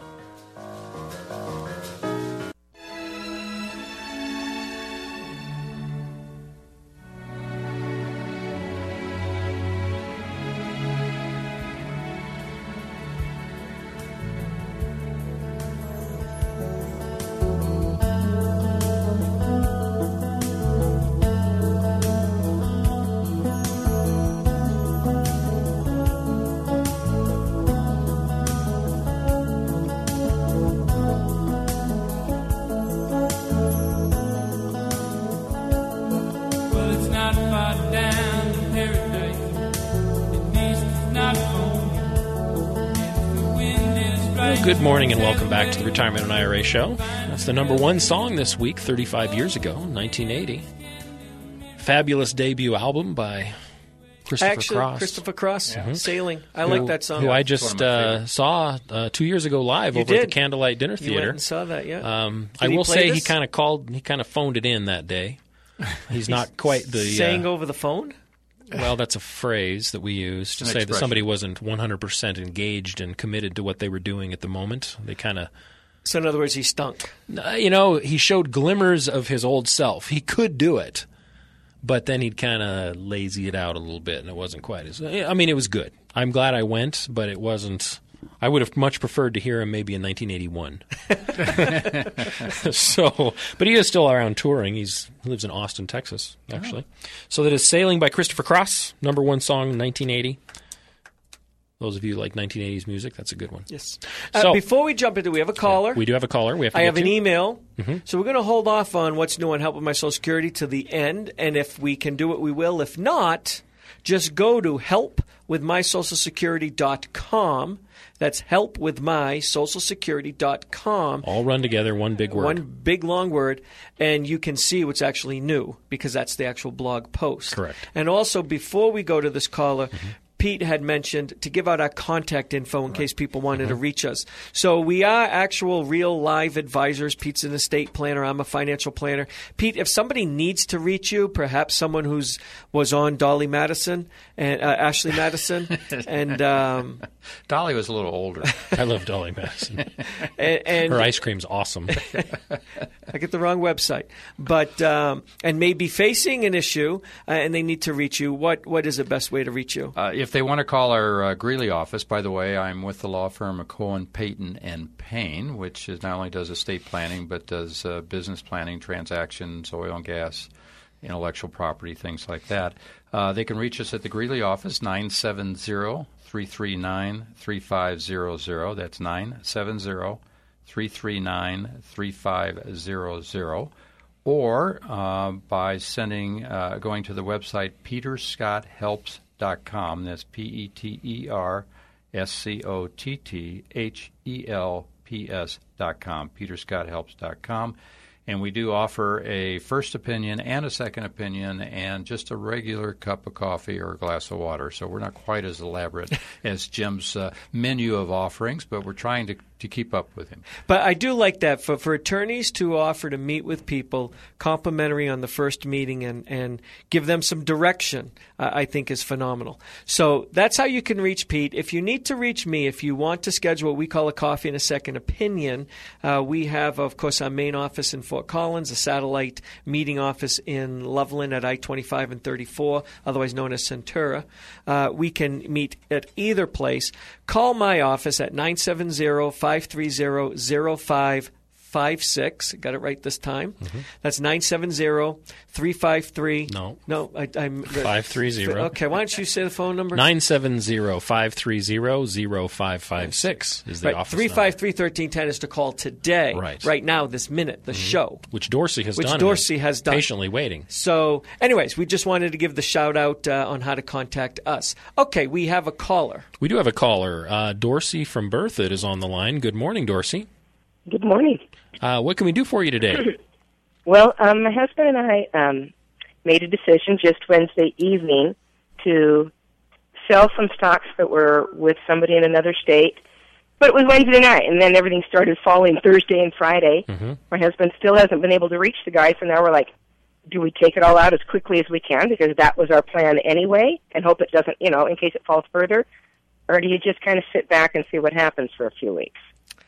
Good morning and welcome back to the Retirement and IRA show. That's the number one song this week, 35 years ago, 1980. Fabulous debut album by Christopher Cross. Christopher Cross, Sailing. I like that song. Who I just saw 2 years ago live over at the Candlelight Dinner Theater. You went and saw that, yeah. I will say he kind of phoned it in that day. He's not quite the... Sang over the phone? Well, that's a phrase that we use to say that somebody wasn't 100% engaged and committed to what they were doing at the moment. They kind of... So in other words, he stunk. He showed glimmers of his old self. He could do it, but then he'd kind of lazy it out a little bit, and it wasn't quite as... I mean, it was good. I'm glad I went, but it wasn't... I would have much preferred to hear him maybe in 1981. But he is still around touring. He lives in Austin, Texas, actually. Oh. So that is Sailing by Christopher Cross, number one song, 1980. Those of you who like 1980s music, that's a good one. Yes. So, before we jump into it, we have a caller. Yeah, we do have a caller. I have an email. Mm-hmm. So we're going to hold off on what's new on Help with My Social Security to the end. And if we can do it, we will. If not, just go to helpwithmysocialsecurity.com. That's helpwithmysocialsecurity.com. All run together, one big word. One big long word, and you can see what's actually new because that's the actual blog post. Correct. And also, before we go to this caller, Pete had mentioned to give out our contact info in case people wanted to reach us. So we are actual real live advisors. Pete's an estate planner. I'm a financial planner. Pete, if somebody needs to reach you, perhaps someone was on Dolly Madison and Ashley Madison, and Dolly was a little older. I love Dolly Madison. and her ice cream's awesome. I get the wrong website, but and may be facing an issue, and they need to reach you. What is the best way to reach you? If if they want to call our Greeley office, by the way, I'm with the law firm of Cohen, Payton, and Payne, which not only does estate planning but does business planning, transactions, oil and gas, intellectual property, things like that. They can reach us at the Greeley office, 970-339-3500. That's 970-339-3500. Or by going to the website peterscotthelps.com. That's Peterscotthelps.com, peterscotthelps.com. And we do offer a first opinion and a second opinion and just a regular cup of coffee or a glass of water. So we're not quite as elaborate as Jim's menu of offerings, but we're trying to keep up with him. But I do like that for attorneys to offer to meet with people complimentary on the first meeting and give them some direction, I think is phenomenal. So that's how you can reach Pete. If you need to reach me, if you want to schedule what we call a coffee and a second opinion, we have, of course, our main office in Fort Collins, a satellite meeting office in Loveland at I-25 and 34, otherwise known as Centura. We can meet at either place. Call my office at 970-530-0556. Got it right this time. Mm-hmm. That's 970-353. No, I'm 530. Okay, why don't you say the phone number? 970-530-0556 is the office 353-1310 is to call today. Right now, this minute, the show. Which Dorsey has done. Patiently waiting. So, anyways, we just wanted to give the shout out on how to contact us. Okay, we have a caller. We do have a caller. Dorsey from Berthoud is on the line. Good morning, Dorsey. Good morning. What can we do for you today? Well, my husband and I made a decision just Wednesday evening to sell some stocks that were with somebody in another state. But it was Wednesday night, and then everything started falling Thursday and Friday. Mm-hmm. My husband still hasn't been able to reach the guy, so now we're like, do we take it all out as quickly as we can, because that was our plan anyway, and hope it doesn't, in case it falls further? Or do you just kind of sit back and see what happens for a few weeks?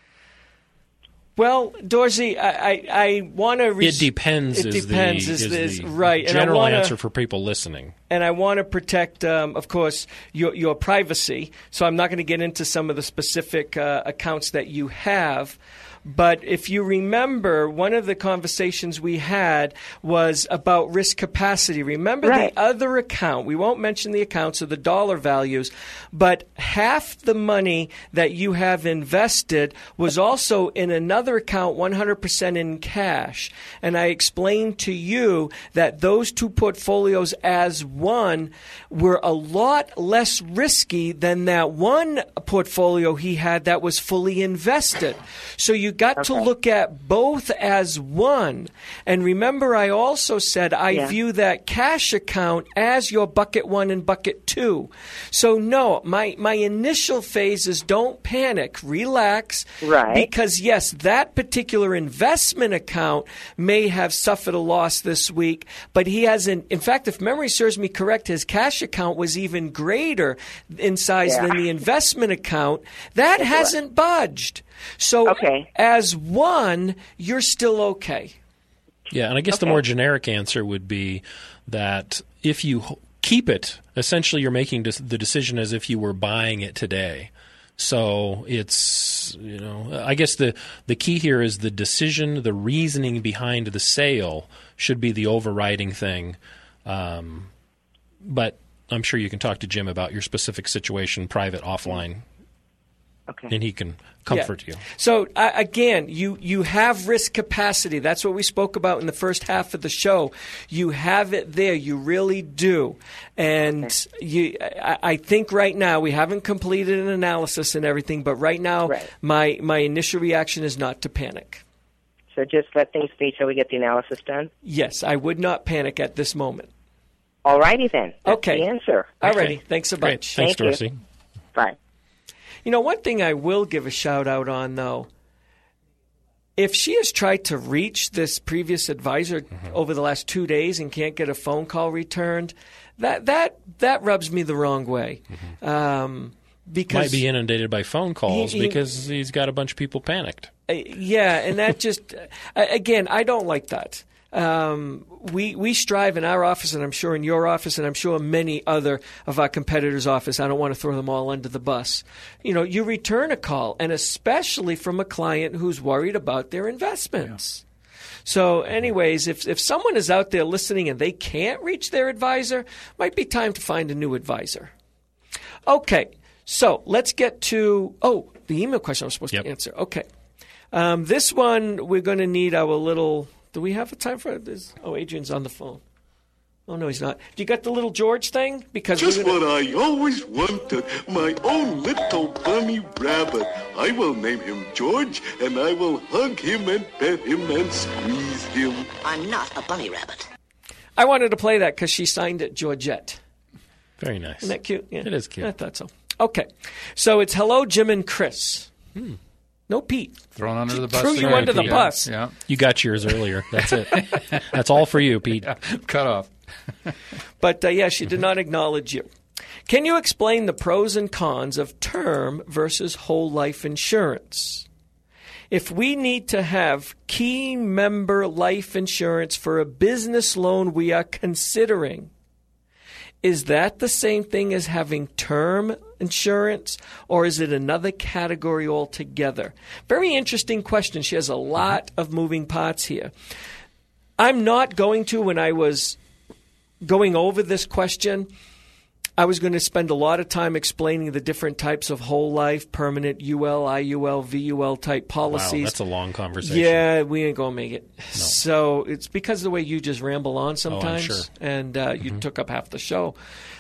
Well, Dorsey, I want to... It depends is the right. general answer for people listening. And I want to protect, of course, your privacy, so I'm not going to get into some of the specific accounts that you have. But if you remember, one of the conversations we had was about risk capacity. Remember the other account. We won't mention the accounts or the dollar values, but half the money that you have invested was also in another account, 100% in cash. And I explained to you that those two portfolios as one were a lot less risky than that one portfolio he had that was fully invested. So you got to look at both as one. And remember, I also said I view that cash account as your bucket one and bucket two. So no, my initial phase is don't panic, relax. Right. Because yes, that particular investment account may have suffered a loss this week, but he hasn't. In fact, if memory serves me correct, his cash account was even greater in size than the investment account. That hasn't budged. So as one, you're still okay. Yeah, and I guess the more generic answer would be that if you keep it, essentially you're making the decision as if you were buying it today. So it's, I guess the key here is the decision, the reasoning behind the sale should be the overriding thing. But I'm sure you can talk to Jim about your specific situation, private, offline. Okay. And he can comfort you. So, again, you have risk capacity. That's what we spoke about in the first half of the show. You have it there. You really do. And I think right now, we haven't completed an analysis and everything, but right now my initial reaction is not to panic. So just let things be till we get the analysis done? Yes, I would not panic at this moment. All righty then. That's the answer. All righty. Thanks a bunch. Thanks, Dorsey. Bye. One thing I will give a shout-out on, though, if she has tried to reach this previous advisor over the last 2 days and can't get a phone call returned, that rubs me the wrong way. Because might be inundated by phone calls because he's got a bunch of people panicked. And that just, again, I don't like that. we strive in our office, and I'm sure in your office, and I'm sure many other of our competitors' office. I don't want to throw them all under the bus. You return a call, and especially from a client who's worried about their investments. Yeah. So anyways, if someone is out there listening and they can't reach their advisor, might be time to find a new advisor. Okay, so let's get to, the email question I was supposed to answer. Okay. This one, we're going to need our little, do we have a time for this? Oh, Adrian's on the phone. Oh, no, he's not. Do you got the little George thing? Because just what I always wanted, my own little bunny rabbit. I will name him George, and I will hug him and pet him and squeeze him. I'm not a bunny rabbit. I wanted to play that because she signed it Georgette. Very nice. Isn't that cute? Yeah. It is cute. I thought so. Okay. So it's hello, Jim and Chris. No Pete. Thrown under the bus. Threw you under the bus. Yeah. You got yours earlier. That's it. That's all for you, Pete. Yeah. Cut off. But, she did not acknowledge you. Can you explain the pros and cons of term versus whole life insurance? If we need to have key member life insurance for a business loan we are considering, is that the same thing as having term insurance, or is it another category altogether? Very interesting question. She has a lot of moving parts here. I'm not going to, when I was going over this question, I was going to spend a lot of time explaining the different types of whole life, permanent, UL, IUL, VUL type policies. Wow, that's a long conversation. Yeah, we ain't going to make it. No. So it's because of the way you just ramble on sometimes. Oh, I'm sure. And you took up half the show.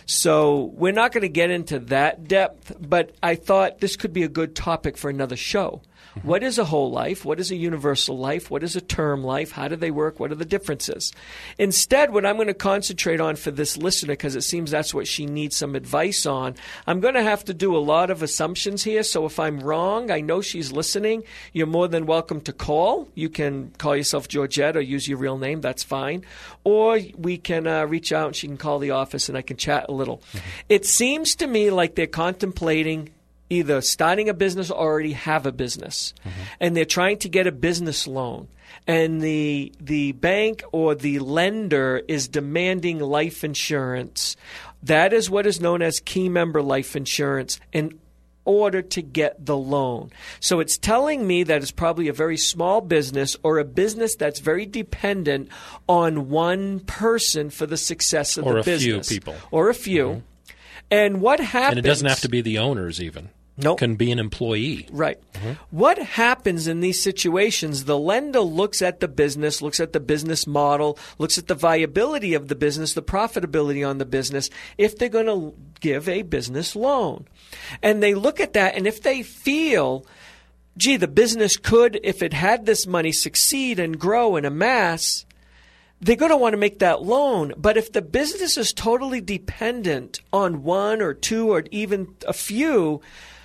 So we're not going to get into that depth, but I thought this could be a good topic for another show. What is a whole life? What is a universal life? What is a term life? How do they work? What are the differences? Instead, what I'm going to concentrate on for this listener, because it seems that's what she needs some advice on, I'm going to have to do a lot of assumptions here. So if I'm wrong, I know she's listening. You're more than welcome to call. You can call yourself Georgette or use your real name. That's fine. Or we can reach out and she can call the office and I can chat a little. It seems to me like they're contemplating either starting a business or already have a business. And they're trying to get a business loan. And the bank or the lender is demanding life insurance. That is what is known as key member life insurance in order to get the loan. So it's telling me that it's probably a very small business or a business that's very dependent on one person for the success of the business. Or a few people. Or a few. And what happens... And it doesn't have to be the owners even. Nope. It can be an employee. Right. What happens in these situations, the lender looks at the business, looks at the business model, looks at the viability of the business, the profitability on the business, if they're going to give a business loan. And they look at that, and if they feel, gee, the business could, if it had this money, succeed and grow and amass, they're going to want to make that loan. But if the business is totally dependent on one or two or even a few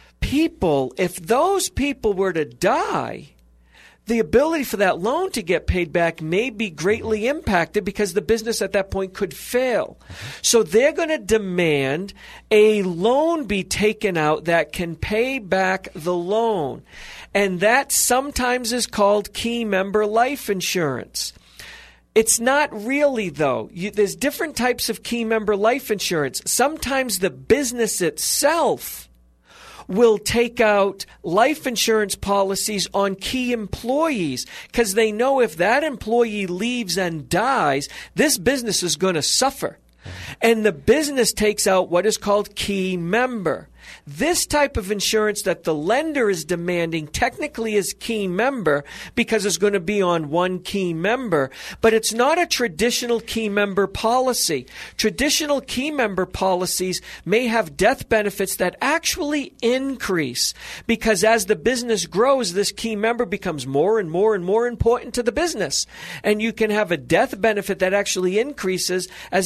people, if those people were to die, the ability for that loan to get paid back may be greatly impacted because the business at that point could fail. So they're going to demand a loan be taken out that can pay back the loan. And that sometimes is called key member life insurance. It's not really, though. There's different types of key member life insurance. Sometimes the business itself will take out life insurance policies on key employees because they know if that employee leaves and dies, this business is going to suffer. And the business takes out what is called key member. This type of insurance that the lender is demanding technically is key member because it's going to be on one key member, but it's not a traditional key member policy. Traditional key member policies may have death benefits that actually increase because as the business grows, this key member becomes more and more and more important to the business. And you can have a death benefit that actually increases as the importance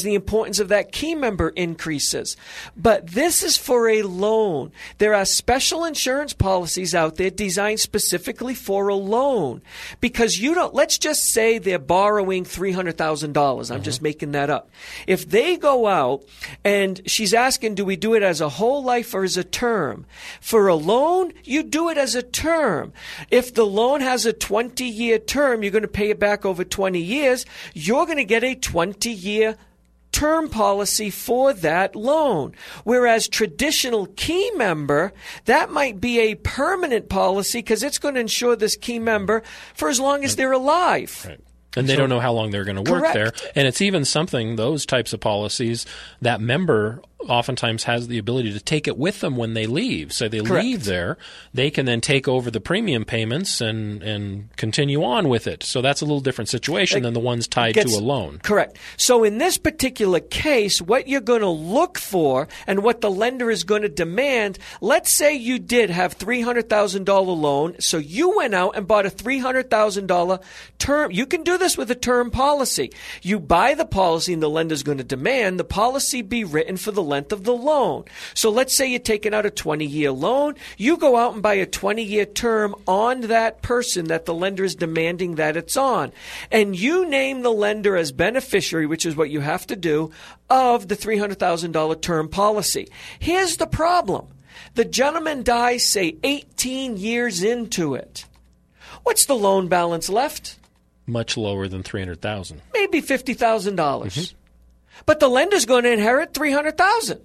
importance of that key member increases. But this is for a loan. There are special insurance policies out there designed specifically for a loan. Because let's just say they're borrowing $300,000. I'm just making that up. If they go out and she's asking, do we do it as a whole life or as a term? For a loan, you do it as a term. If the loan has a 20-year term, you're going to pay it back over 20 years. You're going to get a 20-year term policy for that loan. Whereas traditional key member, that might be a permanent policy because it's going to insure this key member for as long as they're alive. Right. And they don't know how long they're going to work Correct. there. And it's even something, those types of policies, that member oftentimes has the ability to take it with them when they leave. So they Correct. leave there, they can then take over the premium payments and continue on with it. So that's a little different situation than the ones tied to a loan. Correct. So in this particular case, what you're going to look for and what the lender is going to demand, let's say you did have $300,000 loan, so you went out and bought a $300,000 term. You can do this with a term policy. You buy the policy and the lender's going to demand the policy be written for the length of the loan. So let's say you're taking out a 20-year loan. You go out and buy a 20-year term on that person that the lender is demanding that it's on. And you name the lender as beneficiary, which is what you have to do, of the $300,000 term policy. Here's the problem. The gentleman dies, say, 18 years into it. What's the loan balance left? Much lower than $300,000. Maybe $50,000. But the lender's going to inherit $300,000.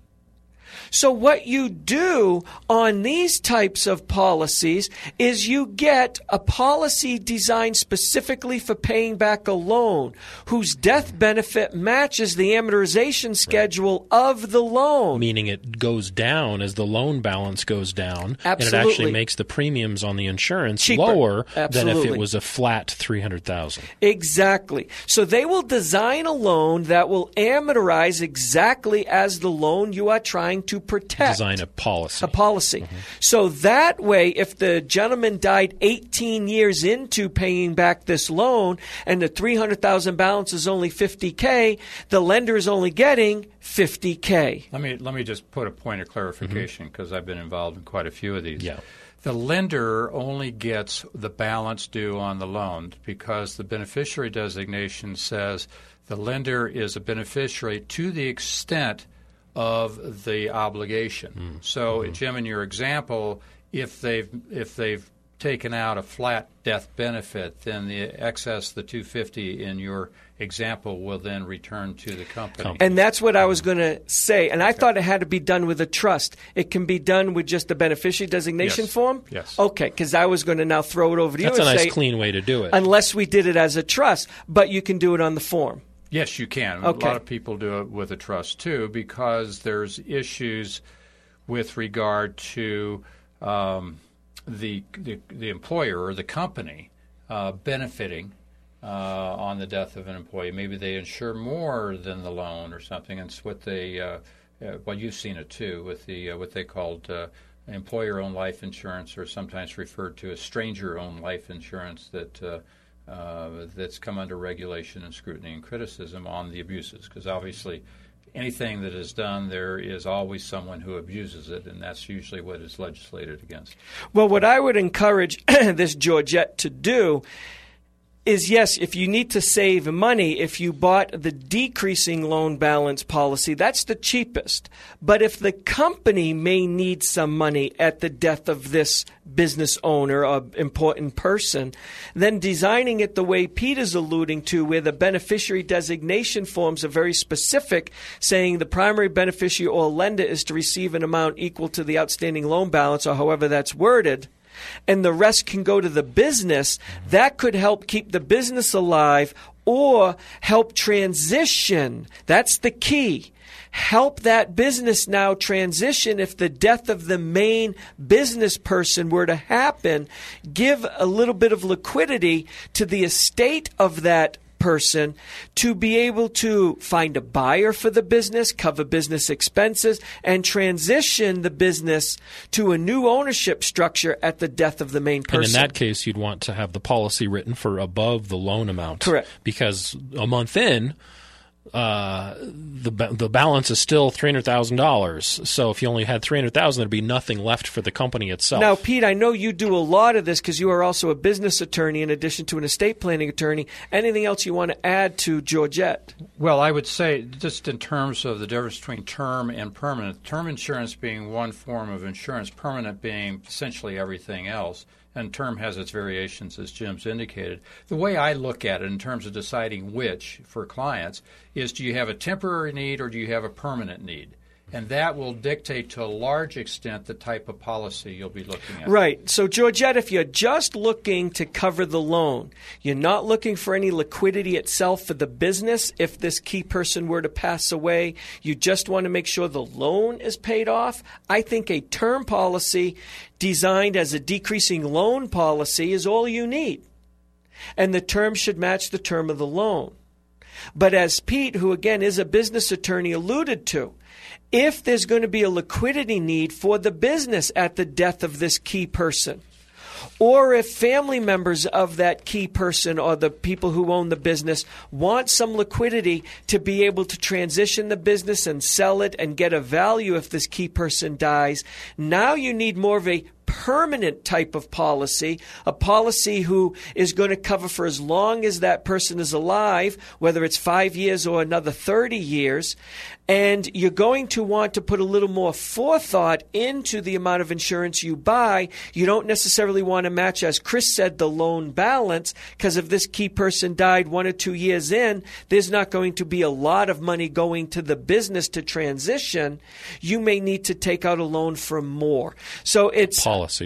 So what you do on these types of policies is you get a policy designed specifically for paying back a loan whose death benefit matches the amortization schedule of the loan. Meaning it goes down as the loan balance goes down. Absolutely. And it actually makes the premiums on the insurance cheaper. lower Absolutely. than if it was a flat $300,000. Exactly. So they will design a loan that will amortize exactly as the loan you are trying to protect. Design a policy. A policy. So that way, if the gentleman died 18 years into paying back this loan and the $300,000 balance is only $50K, the lender is only getting $50K. Let me just put a point of clarification because I've been involved in quite a few of these. Yeah. The lender only gets the balance due on the loan because the beneficiary designation says the lender is a beneficiary to the extent of the obligation. So, Jim, in your example, if they've taken out a flat death benefit, then the excess, the $250 in your example, will then return to the company. And that's what I was going to say. And I thought it had to be done with a trust. It can be done with just the beneficiary designation form? Yes. Okay, because I was going to now throw it over to That's you a and nice, say, clean way to do it. unless we did it as a trust, but you can do it on the form. Yes, you can. Okay. A lot of people do it with a trust, too, because there's issues with regard to the employer or the company benefiting on the death of an employee. Maybe they insure more than the loan or something. And it's what they well, you've seen it, too, with the what they called employer-owned life insurance, or sometimes referred to as stranger-owned life insurance that's come under regulation and scrutiny and criticism on the abuses, because obviously anything that is done, there is always someone who abuses it, and that's usually what is legislated against. Well, what I would encourage this Georgette to do is, yes, if you need to save money, if you bought the decreasing loan balance policy, that's the cheapest. But if the company may need some money at the death of this business owner or important person, then designing it the way Peter's alluding to, where the beneficiary designation forms are very specific, saying the primary beneficiary or lender is to receive an amount equal to the outstanding loan balance, or however that's worded, and the rest can go to the business, that could help keep the business alive or help transition. That's the key. Help that business now transition if the death of the main business person were to happen. Give a little bit of liquidity to the estate of that person to be able to find a buyer for the business, cover business expenses, and transition the business to a new ownership structure at the death of the main person. And in that case, you'd want to have the policy written for above the loan amount. Correct. Because a month in, the balance is still $300,000. So if you only had $300,000, there'd be nothing left for the company itself. Now, Pete, I know you do a lot of this because you are also a business attorney in addition to an estate planning attorney. Anything else you want to add to Georgette? Well, I would say just in terms of the difference between term and permanent, term insurance being one form of insurance, permanent being essentially everything else, and term has its variations, as Jim's indicated. The way I look at it in terms of deciding which for clients is, do you have a temporary need or do you have a permanent need? And that will dictate to a large extent the type of policy you'll be looking at. Right. So, Georgette, if you're just looking to cover the loan, you're not looking for any liquidity itself for the business. If this key person were to pass away, you just want to make sure the loan is paid off. I think a term policy designed as a decreasing loan policy is all you need. And the term should match the term of the loan. But as Pete, who again is a business attorney, alluded to, if there's going to be a liquidity need for the business at the death of this key person, or if family members of that key person or the people who own the business want some liquidity to be able to transition the business and sell it and get a value if this key person dies, now you need more of a permanent type of policy, a policy who is going to cover for as long as that person is alive, whether it's 5 years or another 30 years. And you're going to want to put a little more forethought into the amount of insurance you buy. You don't necessarily want to match, as Chris said, the loan balance, because if this key person died 1 or 2 years in, there's not going to be a lot of money going to the business to transition. You may need to take out a loan for more. So it's policy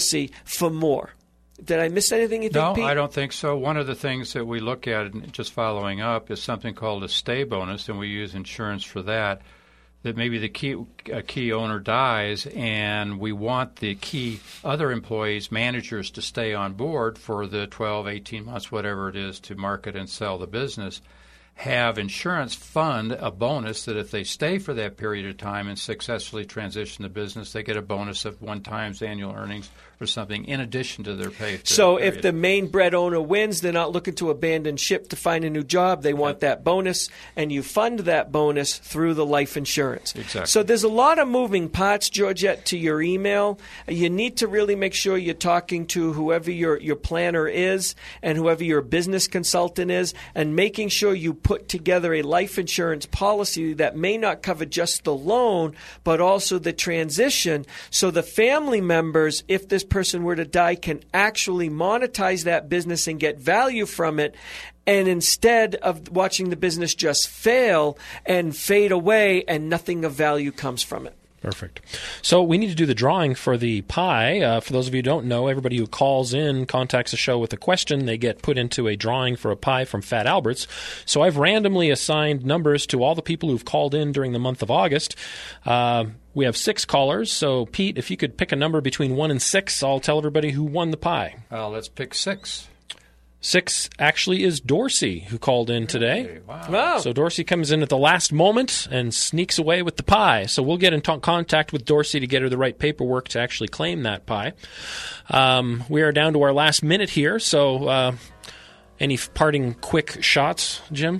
for more. Did I miss anything you think, Pete? No, I don't think so. One of the things that we look at, just following up, is something called a stay bonus, and we use insurance for that. That maybe a key owner dies, and we want the key other employees, managers, to stay on board for the 12, 18 months, whatever it is, to market and sell the business. Have insurance fund a bonus that if they stay for that period of time and successfully transition the business, they get a bonus of 1 times annual earnings or something in addition to their pay. So if the main bread owner wins, they're not looking to abandon ship to find a new job. They want that bonus, and you fund that bonus through the life insurance. Exactly. So there's a lot of moving parts, Georgette, to your email. You need to really make sure you're talking to whoever your planner is and whoever your business consultant is, and making sure you put together a life insurance policy that may not cover just the loan, but also the transition, so the family members, if this person were to die, can actually monetize that business and get value from it. And instead of watching the business just fail and fade away and nothing of value comes from it. Perfect. So we need to do the drawing for the pie. For those of you who don't know, everybody who calls in, contacts the show with a question, they get put into a drawing for a pie from Fat Albert's. So I've randomly assigned numbers to all the people who've called in during the month of August. We have 6 callers. So, Pete, if you could pick a number between 1 and 6, I'll tell everybody who won the pie. Let's pick 6. 6 actually is Dorsey, who called in today. Wow. So Dorsey comes in at the last moment and sneaks away with the pie. So we'll get in contact with Dorsey to get her the right paperwork to actually claim that pie. We are down to our last minute here. So any parting quick shots, Jim?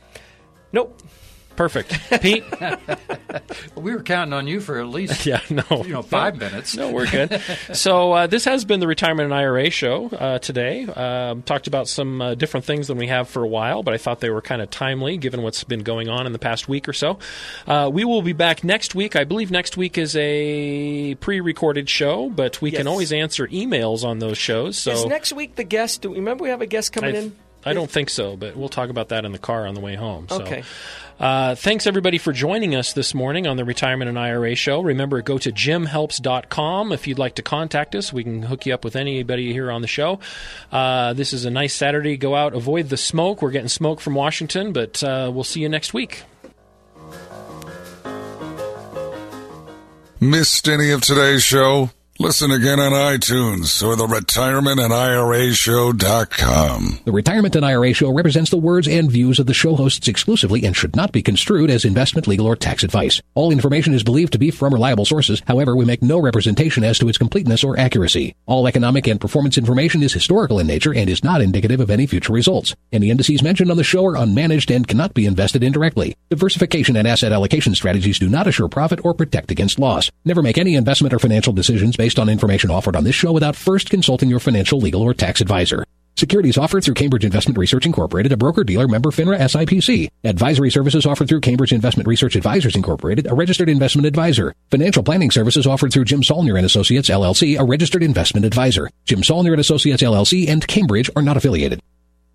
Nope. Perfect. Pete? We were counting on you for at least 5 minutes. No, we're good. So this has been the Retirement and IRA show today. Talked about some different things than we have for a while, but I thought they were kind of timely given what's been going on in the past week or so. We will be back next week. I believe next week is a pre-recorded show, but we can always answer emails on those shows. So is next week the guest? Do we remember we have a guest coming in? I don't think so, but we'll talk about that in the car on the way home. Okay. Thanks, everybody, for joining us this morning on the Retirement and IRA show. Remember, go to jimhelps.com if you'd like to contact us. We can hook you up with anybody here on the show. This is a nice Saturday. Go out, avoid the smoke. We're getting smoke from Washington, but we'll see you next week. Missed any of today's show? Listen again on iTunes or the retirementandIRAshow.com. The Retirement and IRA Show represents the words and views of the show hosts exclusively and should not be construed as investment, legal, or tax advice. All information is believed to be from reliable sources. However, we make no representation as to its completeness or accuracy. All economic and performance information is historical in nature and is not indicative of any future results. Any indices mentioned on the show are unmanaged and cannot be invested indirectly. Diversification and asset allocation strategies do not assure profit or protect against loss. Never make any investment or financial decisions based on information offered on this show without first consulting your financial, legal, or tax advisor. Securities offered through Cambridge Investment Research Incorporated, a broker-dealer member FINRA SIPC. Advisory services offered through Cambridge Investment Research Advisors Incorporated, a registered investment advisor. Financial planning services offered through Jim Saulnier & Associates, LLC, a registered investment advisor. Jim Saulnier & Associates, LLC, and Cambridge are not affiliated.